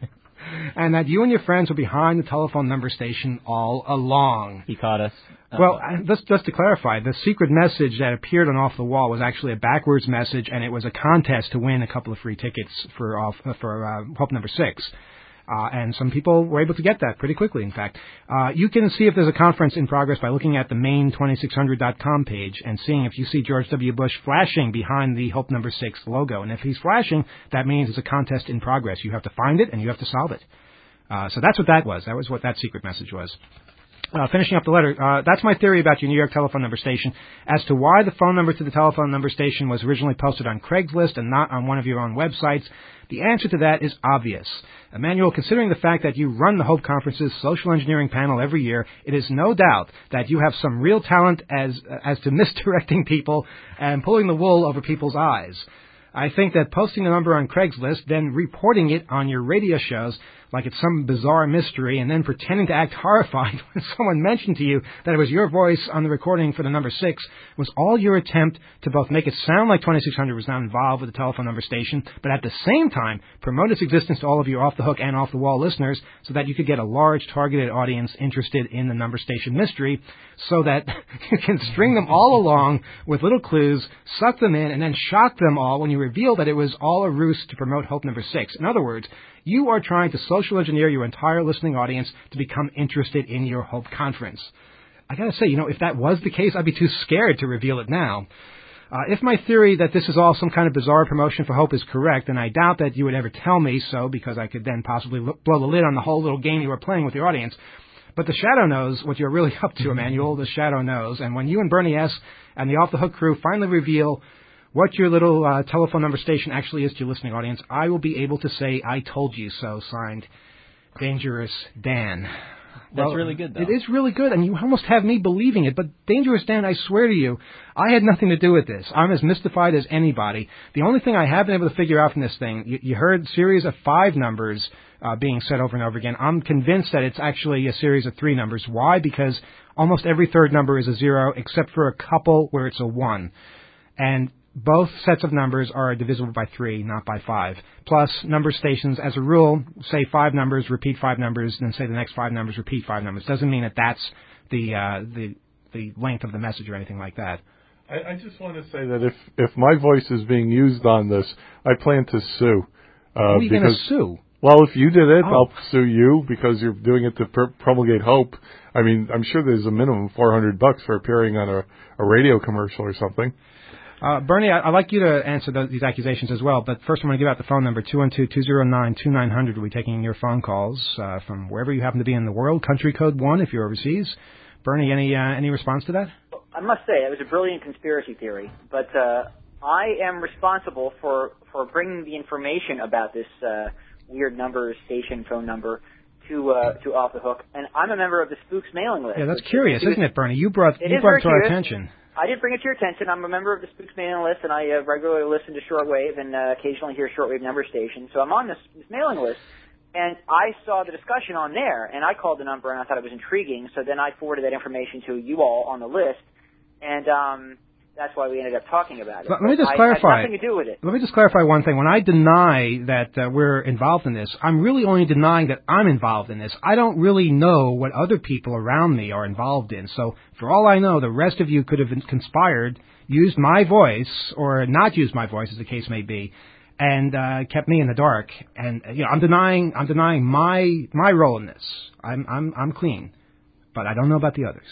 And that you and your friends were behind the telephone number station all along. He caught us. Uh-oh. Well, just, just to clarify, the secret message that appeared on Off the Wall was actually a backwards message, and it was a contest to win a couple of free tickets for off, uh, for uh, Hope Number Six. Uh, and some people were able to get that pretty quickly, in fact. Uh, you can see if there's a conference in progress by looking at the main twenty-six hundred dot com page and seeing if you see George W. Bush flashing behind the Hope Number Six logo. And if he's flashing, that means it's a contest in progress. You have to find it and you have to solve it. Uh, so that's what that was. That was what that secret message was. Uh, finishing up the letter, uh, that's my theory about your New York telephone number station. As to why the phone number to the telephone number station was originally posted on Craigslist and not on one of your own websites, the answer to that is obvious. Emmanuel, considering the fact that you run the Hope Conference's social engineering panel every year, it is no doubt that you have some real talent as as to misdirecting people and pulling the wool over people's eyes. I think that posting the number on Craigslist, then reporting it on your radio shows like it's some bizarre mystery, and then pretending to act horrified when someone mentioned to you that it was your voice on the recording for the number six, was all your attempt to both make it sound like twenty-six hundred was not involved with the telephone number station, but at the same time promote its existence to all of your off-the-hook and off-the-wall listeners so that you could get a large targeted audience interested in the number station mystery, so that you can string them all along with little clues, suck them in, and then shock them all when you reveal that it was all a ruse to promote Hope Number Six. In other words, you are trying to social engineer your entire listening audience to become interested in your Hope Conference. I gotta say, you know, if that was the case, I'd be too scared to reveal it now. Uh, if my theory that this is all some kind of bizarre promotion for Hope is correct, then I doubt that you would ever tell me so, because I could then possibly look, blow the lid on the whole little game you were playing with your audience. But the Shadow knows what you're really up to, Emmanuel. The Shadow knows. And when you and Bernie S. and the Off the Hook crew finally reveal what your little uh, telephone number station actually is to your listening audience, I will be able to say, I told you so, signed, Dangerous Dan. That's Well, really good, though. It is really good, and you almost have me believing it. But Dangerous Dan, I swear to you, I had nothing to do with this. I'm as mystified as anybody. The only thing I have been able to figure out from this thing, you, you heard a series of five numbers uh, being said over and over again. I'm convinced that it's actually a series of three numbers. Why? Because almost every third number is a zero, except for a couple where it's a one. And both sets of numbers are divisible by three, not by five. Plus, number stations, as a rule, say five numbers, repeat five numbers, then say the next five numbers, repeat five numbers. Doesn't mean that that's the uh, the the length of the message or anything like that. I, I just want to say that if if my voice is being used on this, I plan to sue. Uh, Who are you going to because, sue? Well, if you did it, Oh. I'll sue you because you're doing it to pr- promulgate hope. I mean, I'm sure there's a minimum four hundred bucks for appearing on a, a radio commercial or something. Uh, Bernie, I, I'd like you to answer those, these accusations as well, but first I'm going to give out the phone number, two one two, two zero nine, two nine zero zero. We'll be taking your phone calls uh, from wherever you happen to be in the world, country code one if you're overseas. Bernie, any uh, any response to that? I must say, it was a brilliant conspiracy theory, but uh, I am responsible for, for bringing the information about this uh, weird number, station phone number, to uh, to Off the Hook, and I'm a member of the Spooks mailing list. Yeah, that's which- curious, isn't it, Bernie? You brought It you is brought it very to our curious. attention. I did bring it to your attention. I'm a member of the Spooks mailing list, and I uh, regularly listen to shortwave and uh, occasionally hear shortwave number stations. So I'm on this, this mailing list, and I saw the discussion on there, and I called the number, and I thought it was intriguing. So then I forwarded that information to you all on the list, and um, that's why we ended up talking about it. Let, let me just I clarify. had nothing to do with it. Let me just clarify one thing. When I deny that uh, we're involved in this, I'm really only denying that I'm involved in this. I don't really know what other people around me are involved in. So for all I know, the rest of you could have conspired, used my voice, or not used my voice, as the case may be, and uh, kept me in the dark. And uh, you know, I'm denying I'm denying my my role in this. I'm I'm I'm clean, but I don't know about the others.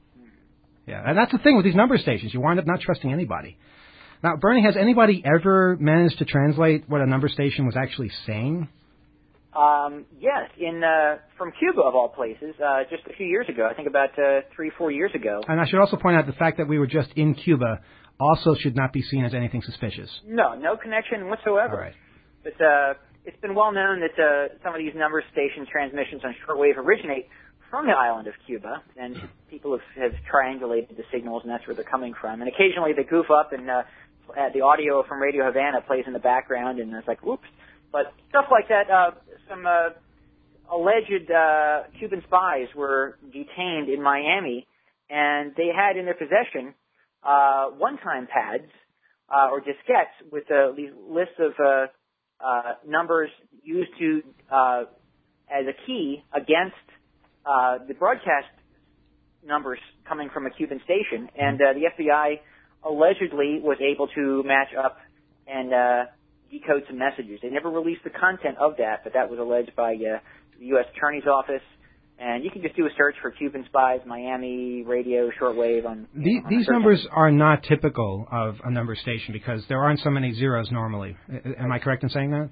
Yeah, and that's the thing with these number stations. You wind up not trusting anybody. Now, Bernie, has anybody ever managed to translate what a number station was actually saying? Um, yes, in uh, from Cuba of all places, uh, just a few years ago. I think about uh, three, four years ago. And I should also point out the fact that we were just in Cuba also should not be seen as anything suspicious. No, no connection whatsoever. All right. But uh, it's been well known that uh, some of these number station transmissions on shortwave originate from the island of Cuba, and people have, have triangulated the signals, and that's where they're coming from. And occasionally they goof up, and uh, the audio from Radio Havana plays in the background, and it's like, whoops. But stuff like that, uh, some uh, alleged uh, Cuban spies were detained in Miami, and they had in their possession uh, one-time pads uh, or diskettes with uh, these lists of uh, uh, numbers used to uh, as a key against uh, the broadcast numbers coming from a Cuban station, and uh, the F B I allegedly was able to match up and uh, decode some messages. They never released the content of that, but that was alleged by uh, the U S Attorney's Office. And you can just do a search for Cuban spies, Miami radio, shortwave on. The, on these numbers are not typical of a number station because there aren't so many zeros normally. Am I correct in saying that?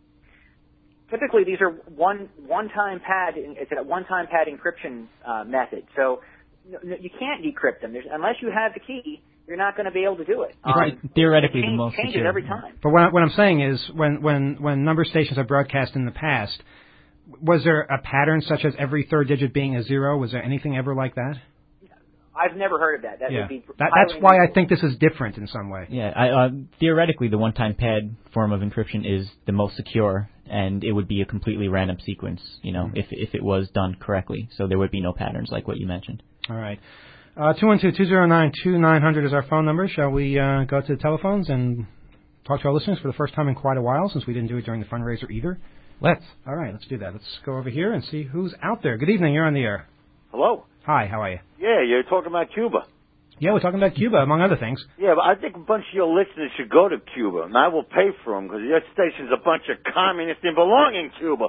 Typically, these are one one-time pad. It's a one-time pad encryption uh, method. So you can't decrypt them There's, unless you have the key. You're not going to be able to do it. Um, right. Theoretically, change, the most changes secure. every time. But what, I, what I'm saying is, when when when number stations are broadcast in the past, was there a pattern such as every third digit being a zero? Was there anything ever like that? I've never heard of that. That yeah. would be that, that's why I think this is different in some way. Yeah, I, uh, theoretically, the one-time pad form of encryption is the most secure, and it would be a completely random sequence, you know, mm-hmm. if if it was done correctly. So there would be no patterns like what you mentioned. All right. Uh, two one two, two zero nine, two nine zero zero is our phone number. Shall we uh, go to the telephones and talk to our listeners for the first time in quite a while, since we didn't do it during the fundraiser either? Let's. All right, let's do that. Let's go over here and see who's out there. Good evening. You're on the air. Hello. Hi, how are you? Yeah, you're talking about Cuba. Yeah, we're talking about Cuba, among other things. Yeah, but I think a bunch of your listeners should go to Cuba, and I will pay for them, because your station's a bunch of communists and belong in Cuba.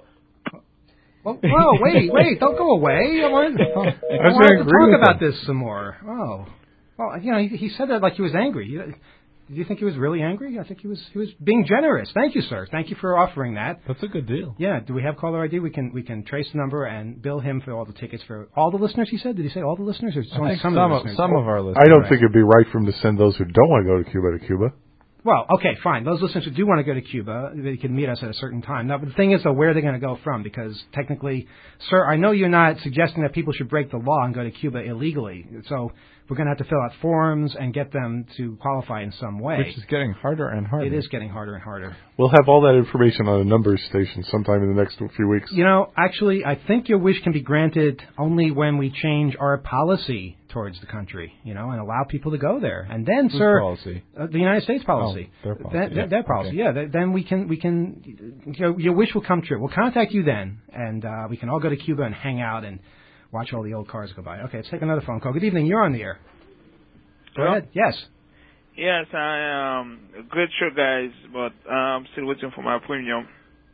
Well, whoa, wait, wait, don't go away. I want, I want to talk about this some more. Oh. Well, you know, he, he said that like he was angry. You, did you think he was really angry? I think he was he was being generous. Thank you, sir. Thank you for offering that. That's a good deal. Yeah. Do we have caller I D? We can we can trace the number and bill him for all the tickets for all the listeners, he said? Did he say all the listeners? Or just only some, some of the of, listeners? some of our listeners. I don't think it'd be right for him to send those who don't want to go to Cuba to Cuba. Well, okay, fine. Those listeners who do want to go to Cuba, they can meet us at a certain time. Now, but the thing is, though, where are they going to go from? Because technically, sir, I know you're not suggesting that people should break the law and go to Cuba illegally. So we're going to have to fill out forms and get them to qualify in some way. Which is getting harder and harder. It is getting harder and harder. We'll have all that information on a numbers station sometime in the next few weeks. You know, actually, I think your wish can be granted only when we change our policy towards the country, you know, and allow people to go there. And then, Whose sir, policy? Uh, the United States policy. Oh, their policy. That, yeah. Their policy, okay. yeah. Th- then we can, we can, you know, your wish will come true. We'll contact you then, and uh, we can all go to Cuba and hang out and watch all the old cars go by. Okay, let's take another phone call. Good evening. You're on the air. Go Hello? ahead. Yes. Yes, I um great show, guys, but uh, I'm still waiting for my premium.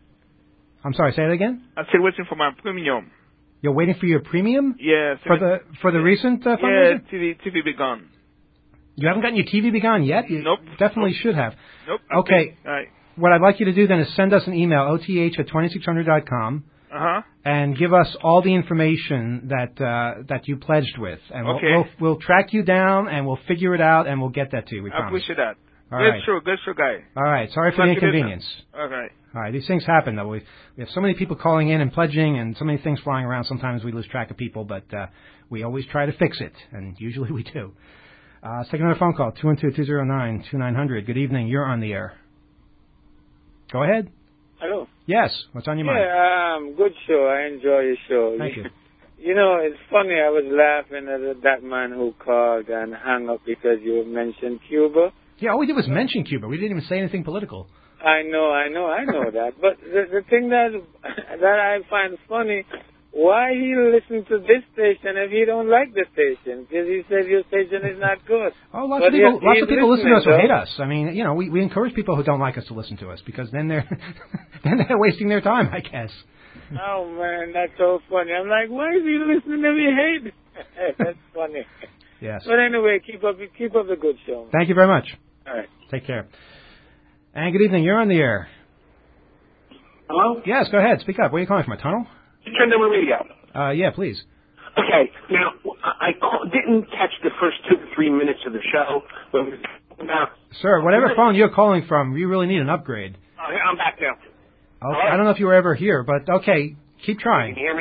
I'm sorry. Say it again. I'm still waiting for my premium. You're waiting for your premium? Yeah. For the for the recent uh, Yeah, fundraiser? T V T V be gone. You haven't gotten your T V begun yet? You Nope. Definitely Nope. should have. Nope. Okay. All right. What I'd like you to do then is send us an email, O T H at twenty-six hundred dot com. Uh huh. And give us all the information that uh, that you pledged with, and we'll, Okay. we'll we'll track you down, and we'll figure it out, and we'll get that to you. We I promise. appreciate that. All good right. show, good show, guy. All right. Sorry for the Talk to you later. inconvenience. Okay. All right. These things happen, though. We we have so many people calling in and pledging, and so many things flying around. Sometimes we lose track of people, but uh, we always try to fix it, and usually we do. Uh, let's take another phone call. two one two, two zero nine, two nine zero zero. Good evening. You're on the air. Go ahead. Hello. Yes. What's on your mind? Yeah, um, good show. I enjoy your show. Thank you. You know, it's funny. I was laughing at that man who called and hung up because you mentioned Cuba. Yeah, all we did was mention Cuba. We didn't even say anything political. I know, I know, I know that. But the, the thing that that I find funny, why he listen to this station if he don't like the station? Because he said your station is not good. Oh, lots but of people, he, lots of people listen to us who though. hate us. I mean, you know, we, we encourage people who don't like us to listen to us because then they're then they're wasting their time, I guess. Oh man, that's so funny. I'm like, why is he listening if he hates? That's funny. Yes. But anyway, keep up keep up the good show. Thank you very much. All right. Take care. And good evening. You're on the air. Hello? Yes, go ahead. Speak up. Where are you calling from? A tunnel? Turn down my radio. Uh, yeah, please. Okay, now, I call, didn't catch the first two to three minutes of the show. When we were talking about, Sir, whatever phone you're calling from, you really need an upgrade. oh, I'm back now. Okay, I don't know if you were ever here, but okay, keep trying. Can you hear me now?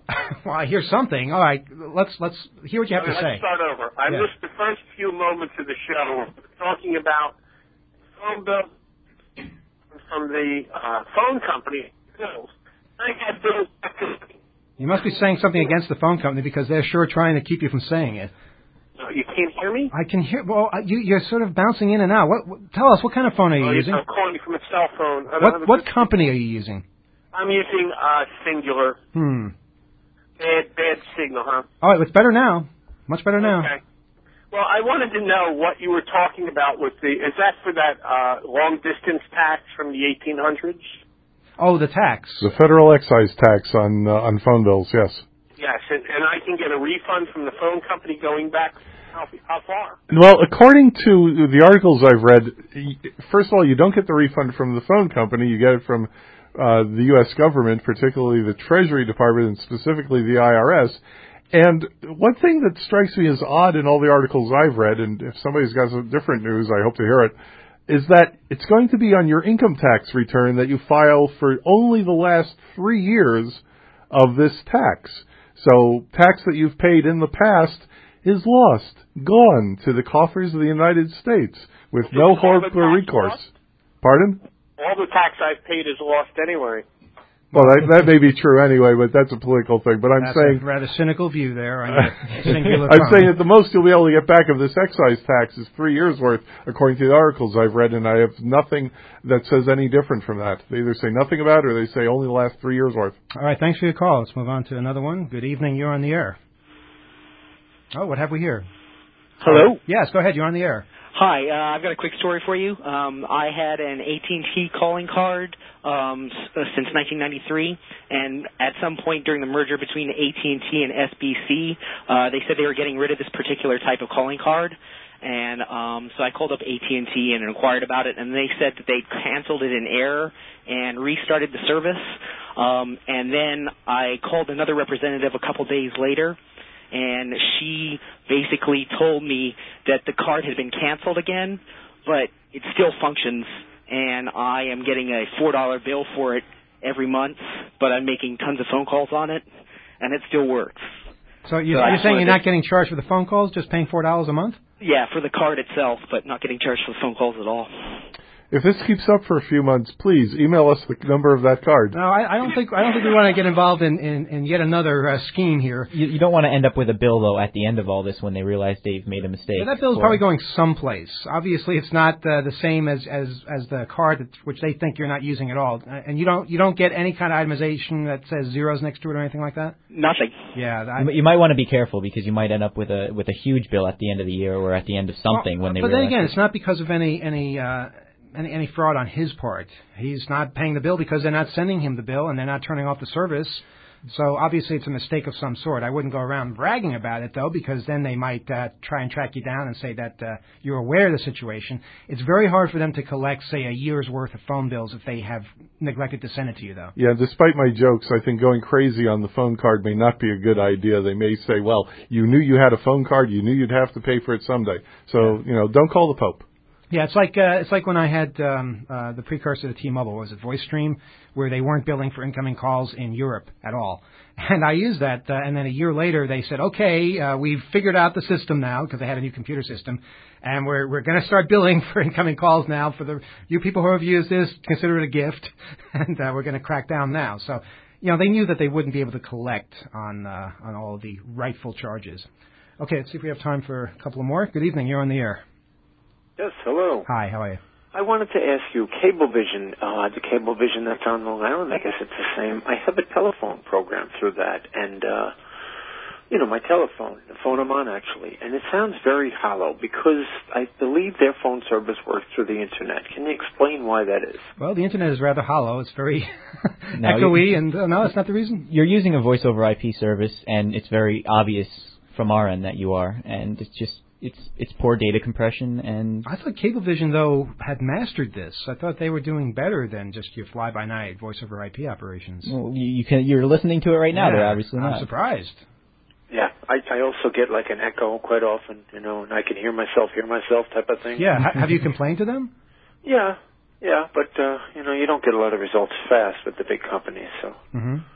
Well, I hear something. All right, let's let's hear what you have Okay, to say. Let's start over. I Yeah. missed the first few moments of the show talking about phone bill from the uh, phone company. Bills. I had bills. You must be saying something against the phone company because they're sure trying to keep you from saying it. No, you can't hear me? I can hear. Well, you, you're sort of bouncing in and out. What, what? Tell us, what kind of phone are you Oh, using? I'm calling you from a cell phone. I don't have What a what good- company are you using? I'm using uh, Singular. Hmm. Bad, bad signal, huh? Oh, it's better now. Much better now. Okay. Well, I wanted to know what you were talking about with the. Is that for that uh, long distance tax from the eighteen hundreds? Oh, the tax. The federal excise tax on uh, on phone bills, yes. Yes, and, and I can get a refund from the phone company going back how, how far? Well, according to the articles I've read, y- first of all, you don't get the refund from the phone company. You get it from uh, the U S government, particularly the Treasury Department and specifically the I R S. And one thing that strikes me as odd in all the articles I've read, and if somebody's got some different news, I hope to hear it, is that it's going to be on your income tax return that you file for only the last three years of this tax. So tax that you've paid in the past is lost, gone to the coffers of the United States with no All the hope tax or recourse. lost? Pardon? All the tax I've paid is lost anyway. Well, that, that may be true anyway, but that's a political thing. But I'm That's saying a rather cynical view there on your singular I'm phone. saying at the most you'll be able to get back of this excise tax is three years worth, according to the articles I've read, and I have nothing that says any different from that. They either say nothing about it or they say only the last three years worth. All right, thanks for your call. Let's move on to another one. Good evening, you're on the air. Oh, what have we here? Hello? Yes, go ahead, you're on the air. Hi, uh, I've got a quick story for you. Um, I had an A T and T calling card um, s- uh, since nineteen ninety-three, and at some point during the merger between A T and T and S B C, uh, they said they were getting rid of this particular type of calling card. And um, so I called up A T and T and inquired about it, and they said that they canceled it in error and restarted the service. Um, and then I called another representative a couple days later, and she basically told me that the card had been canceled again, but it still functions, and I am getting a four dollar bill for it every month, but I'm making tons of phone calls on it, and it still works. So you, So I you're just saying wanted you're to- not getting charged for the phone calls, just paying four dollars a month? Yeah, for the card itself, but not getting charged for the phone calls at all. If this keeps up for a few months, please email us the number of that card. No, I, I don't think I don't think we want to get involved in, in, in yet another uh, scheme here. You, you don't want to end up with a bill, though, at the end of all this when they realize they've made a mistake. But that bill's Or- probably going someplace. Obviously, it's not uh, the same as, as, as the card that, which they think you're not using at all. Uh, And you don't you don't get any kind of itemization that says zeros next to it or anything like that? Nothing. Yeah. I, You, you might want to be careful because you might end up with a with a huge bill at the end of the year or at the end of something well, when they But then realize. again, it's not because of any any uh, any, any fraud on his part. He's not paying the bill because they're not sending him the bill and they're not turning off the service. So obviously it's a mistake of some sort. I wouldn't go around bragging about it, though, because then they might uh, try and track you down and say that uh, you're aware of the situation. It's very hard for them to collect, say, a year's worth of phone bills if they have neglected to send it to you, though. Yeah, despite my jokes, I think going crazy on the phone card may not be a good idea. They may say, well, you knew you had a phone card, you knew you'd have to pay for it someday. So, you know, don't call the Pope. Yeah, it's like uh, it's like when I had um, uh, the precursor to T-Mobile, was it VoiceStream, where they weren't billing for incoming calls in Europe at all. And I used that, uh, and then a year later they said, okay, uh, we've figured out the system now, because they had a new computer system, and we're we're going to start billing for incoming calls now. For the you people who have used this, consider it a gift, and uh, we're going to crack down now. So, you know, they knew that they wouldn't be able to collect on uh, on all of the rightful charges. Okay, let's see if we have time for a couple more. Good evening, you're on the air. Yes, hello. Hi, how are you? I wanted to ask you, Cablevision, uh, the Cablevision that's on Long Island, I guess it's the same. I have a telephone program through that, and, uh, you know, my telephone, the phone I'm on actually, and it sounds very hollow because I believe their phone service works through the Internet. Can you explain why that is? Well, the Internet is rather hollow. It's very No, echoey, you- and uh, no, that's not the reason. You're using a voice over I P service, and it's very obvious from our end that you are, and it's just it's it's poor data compression. And I thought Cablevision, though, had mastered this. I thought they were doing better than just your fly-by-night voice-over I P operations. well, you, you can you're listening to it right now. Yeah, They're obviously I'm not. surprised. Yeah, I, I also get like an echo quite often, you know, and I can hear myself, hear myself type of thing. Yeah, ha- have you complained to them? Yeah, yeah, but, uh, you know, you don't get a lot of results fast with the big companies, so. Mm-hmm.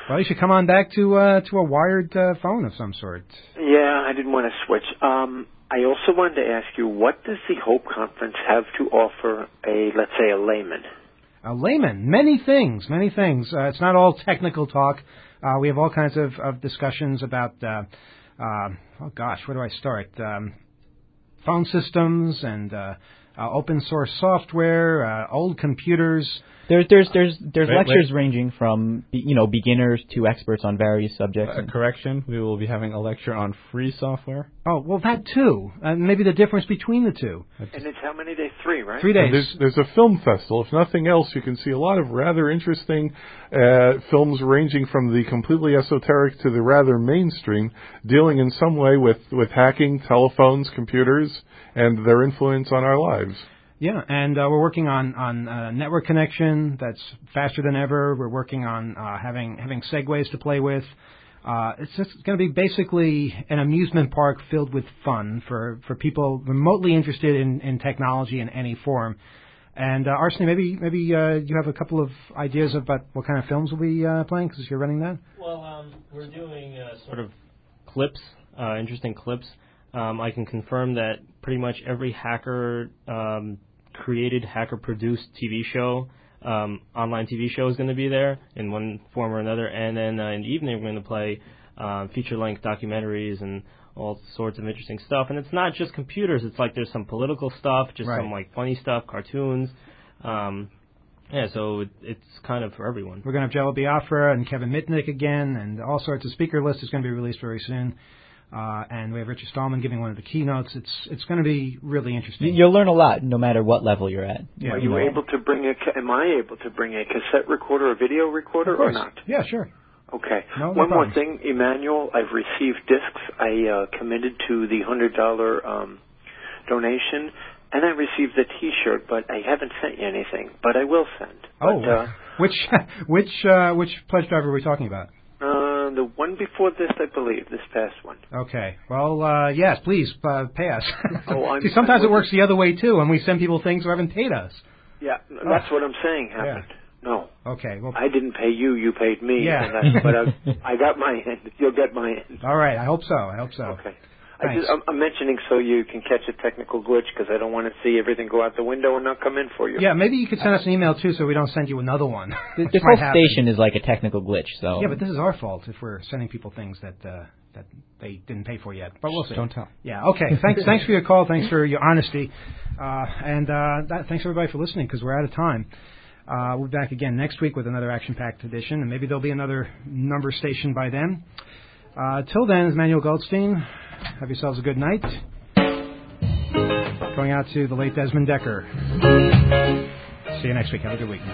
Well, you should come on back to uh, to a wired uh, phone of some sort. Yeah, I didn't want to switch. Um, I also wanted to ask you, what does the Hope Conference have to offer a, let's say, a layman? A layman, many things, many things. Uh, it's not all technical talk. Uh, we have all kinds of, of discussions about, uh, uh, oh gosh, where do I start? Um, phone systems and uh, uh, open source software, uh, old computers. There's there's there's there's Wait, lectures wait. ranging from you know beginners to experts on various subjects. A correction: we will be having a lecture on free software. Oh, well, that too. Uh, maybe the difference between the two. And it's how many days? Three, right? Three days. And there's, there's a film festival. If nothing else, you can see a lot of rather interesting uh, films ranging from the completely esoteric to the rather mainstream, dealing in some way with, with hacking, telephones, computers, and their influence on our lives. Yeah, and uh, we're working on on uh, network connection that's faster than ever. We're working on uh, having having segues to play with. Uh, it's just going to be basically an amusement park filled with fun for, for people remotely interested in, in technology in any form. And uh, Arseny, maybe maybe uh, you have a couple of ideas about what kind of films we'll be uh, playing because you're running that. Well, um, we're doing uh, sort of clips, uh, interesting clips. Um, I can confirm that pretty much every hacker um, created, hacker produced T V show, um, online T V show is going to be there in one form or another. And then uh, in the evening, we're going to play uh, feature-length documentaries and all sorts of interesting stuff. And it's not just computers. It's like there's some political stuff, just Right. some like funny stuff, cartoons. Um, yeah, so it, it's kind of for everyone. We're going to have Jello Biafra and Kevin Mitnick again, and all sorts of speaker list is going to be released very soon. Uh, and we have Richard Stallman giving one of the keynotes. It's it's going to be really interesting. You'll learn a lot no matter what level you're at. Yeah, Are you you will. able to bring a? ca- Am I able to bring a cassette recorder, a video recorder, Of or course. not? Yeah, sure. Okay. No, no One more problem. thing, Emmanuel. I've received discs. I uh, committed to the hundred dollar um, donation, and I received a T-shirt, but I haven't sent you anything. But I will send. Oh, But, uh, which which uh, which pledge driver are we talking about? Uh, the one before this, I believe, this past one. Okay. Well, uh, yes, please uh, pay us. Oh, I'm- See, sometimes I'm it works the other way too, and we send people things who haven't paid us. Yeah, that's what I'm saying happened. No. Okay. Well, I didn't pay you, you paid me. Yeah. And that's, but I, I got my end. You'll get my end. all right. I hope so. I hope so. Okay. I Thanks. just, I'm, I'm mentioning so you can catch a technical glitch because I don't want to see everything go out the window and not come in for you. Yeah, maybe you could send us an email too, so we don't send you another one. This Which whole might happen. station is like a technical glitch. So Yeah, but this is our fault if we're sending people things that uh, that they didn't pay for yet. But we'll see. Don't tell. Yeah. Okay. Thanks. Thanks for your call. Thanks for your honesty, uh, and uh, that, thanks everybody for listening because we're out of time. Uh, we'll be back again next week with another action-packed edition, and maybe there'll be another number station by then. Uh, till then, is Manuel Goldstein. Have yourselves a good night. Going out to the late Desmond Decker. See you next week. Have a good week.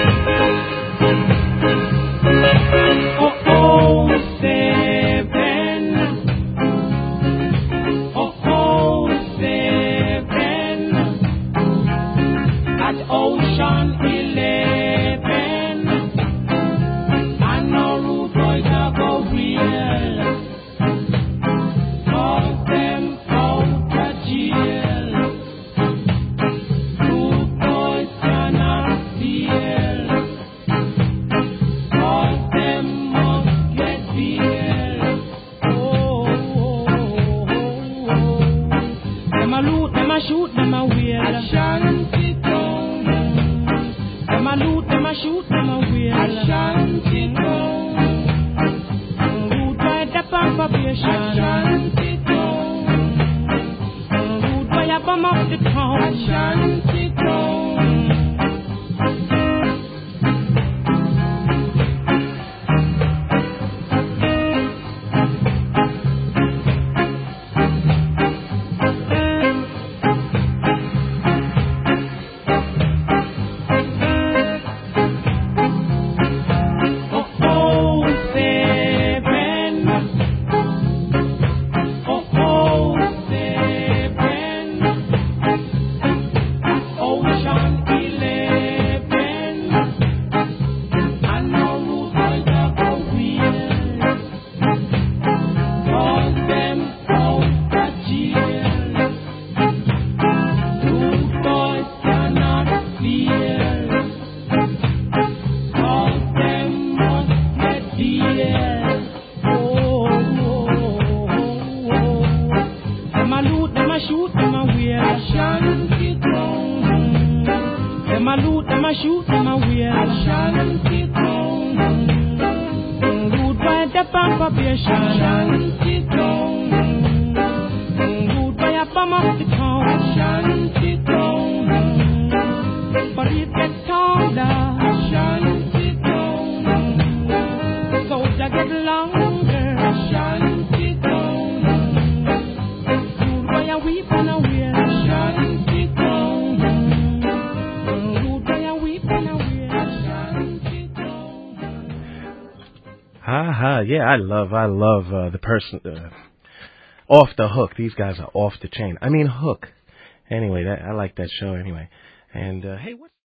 Oh, oh, seven. Oh, oh, seven. At Ocean Eleven. I know Rude Boys are go real. Cause them out of jail. Rude Boys cannot steal. Cause them must get bail. Oh, oh, oh, oh. Them a loot, them a shoot, them a wheel. Ashanti town. Them a loot, them a shoot, them a wheel. Ashanti town. Rude by the probation. Ashanti town. Rude by a bomb up the town. Ashanti town. Oh, oh, seven. Oh, oh, seven. a shoot them away. Shanty town. Good boy, the pampa patient. Shanty town. Good boy, a bum of the town. Shanty town. But it gets taller. Shanty town. Soldier get longer. Shanty town. Good boy, a weep and a wear. Shanty town. Good boy, a weep and a wear. Shanty town. Ha ha, yeah, I love, I love uh, the person, uh, Off the Hook. These guys are off the chain. I mean, Hook. Anyway, that I like that show anyway. And, uh, hey, what?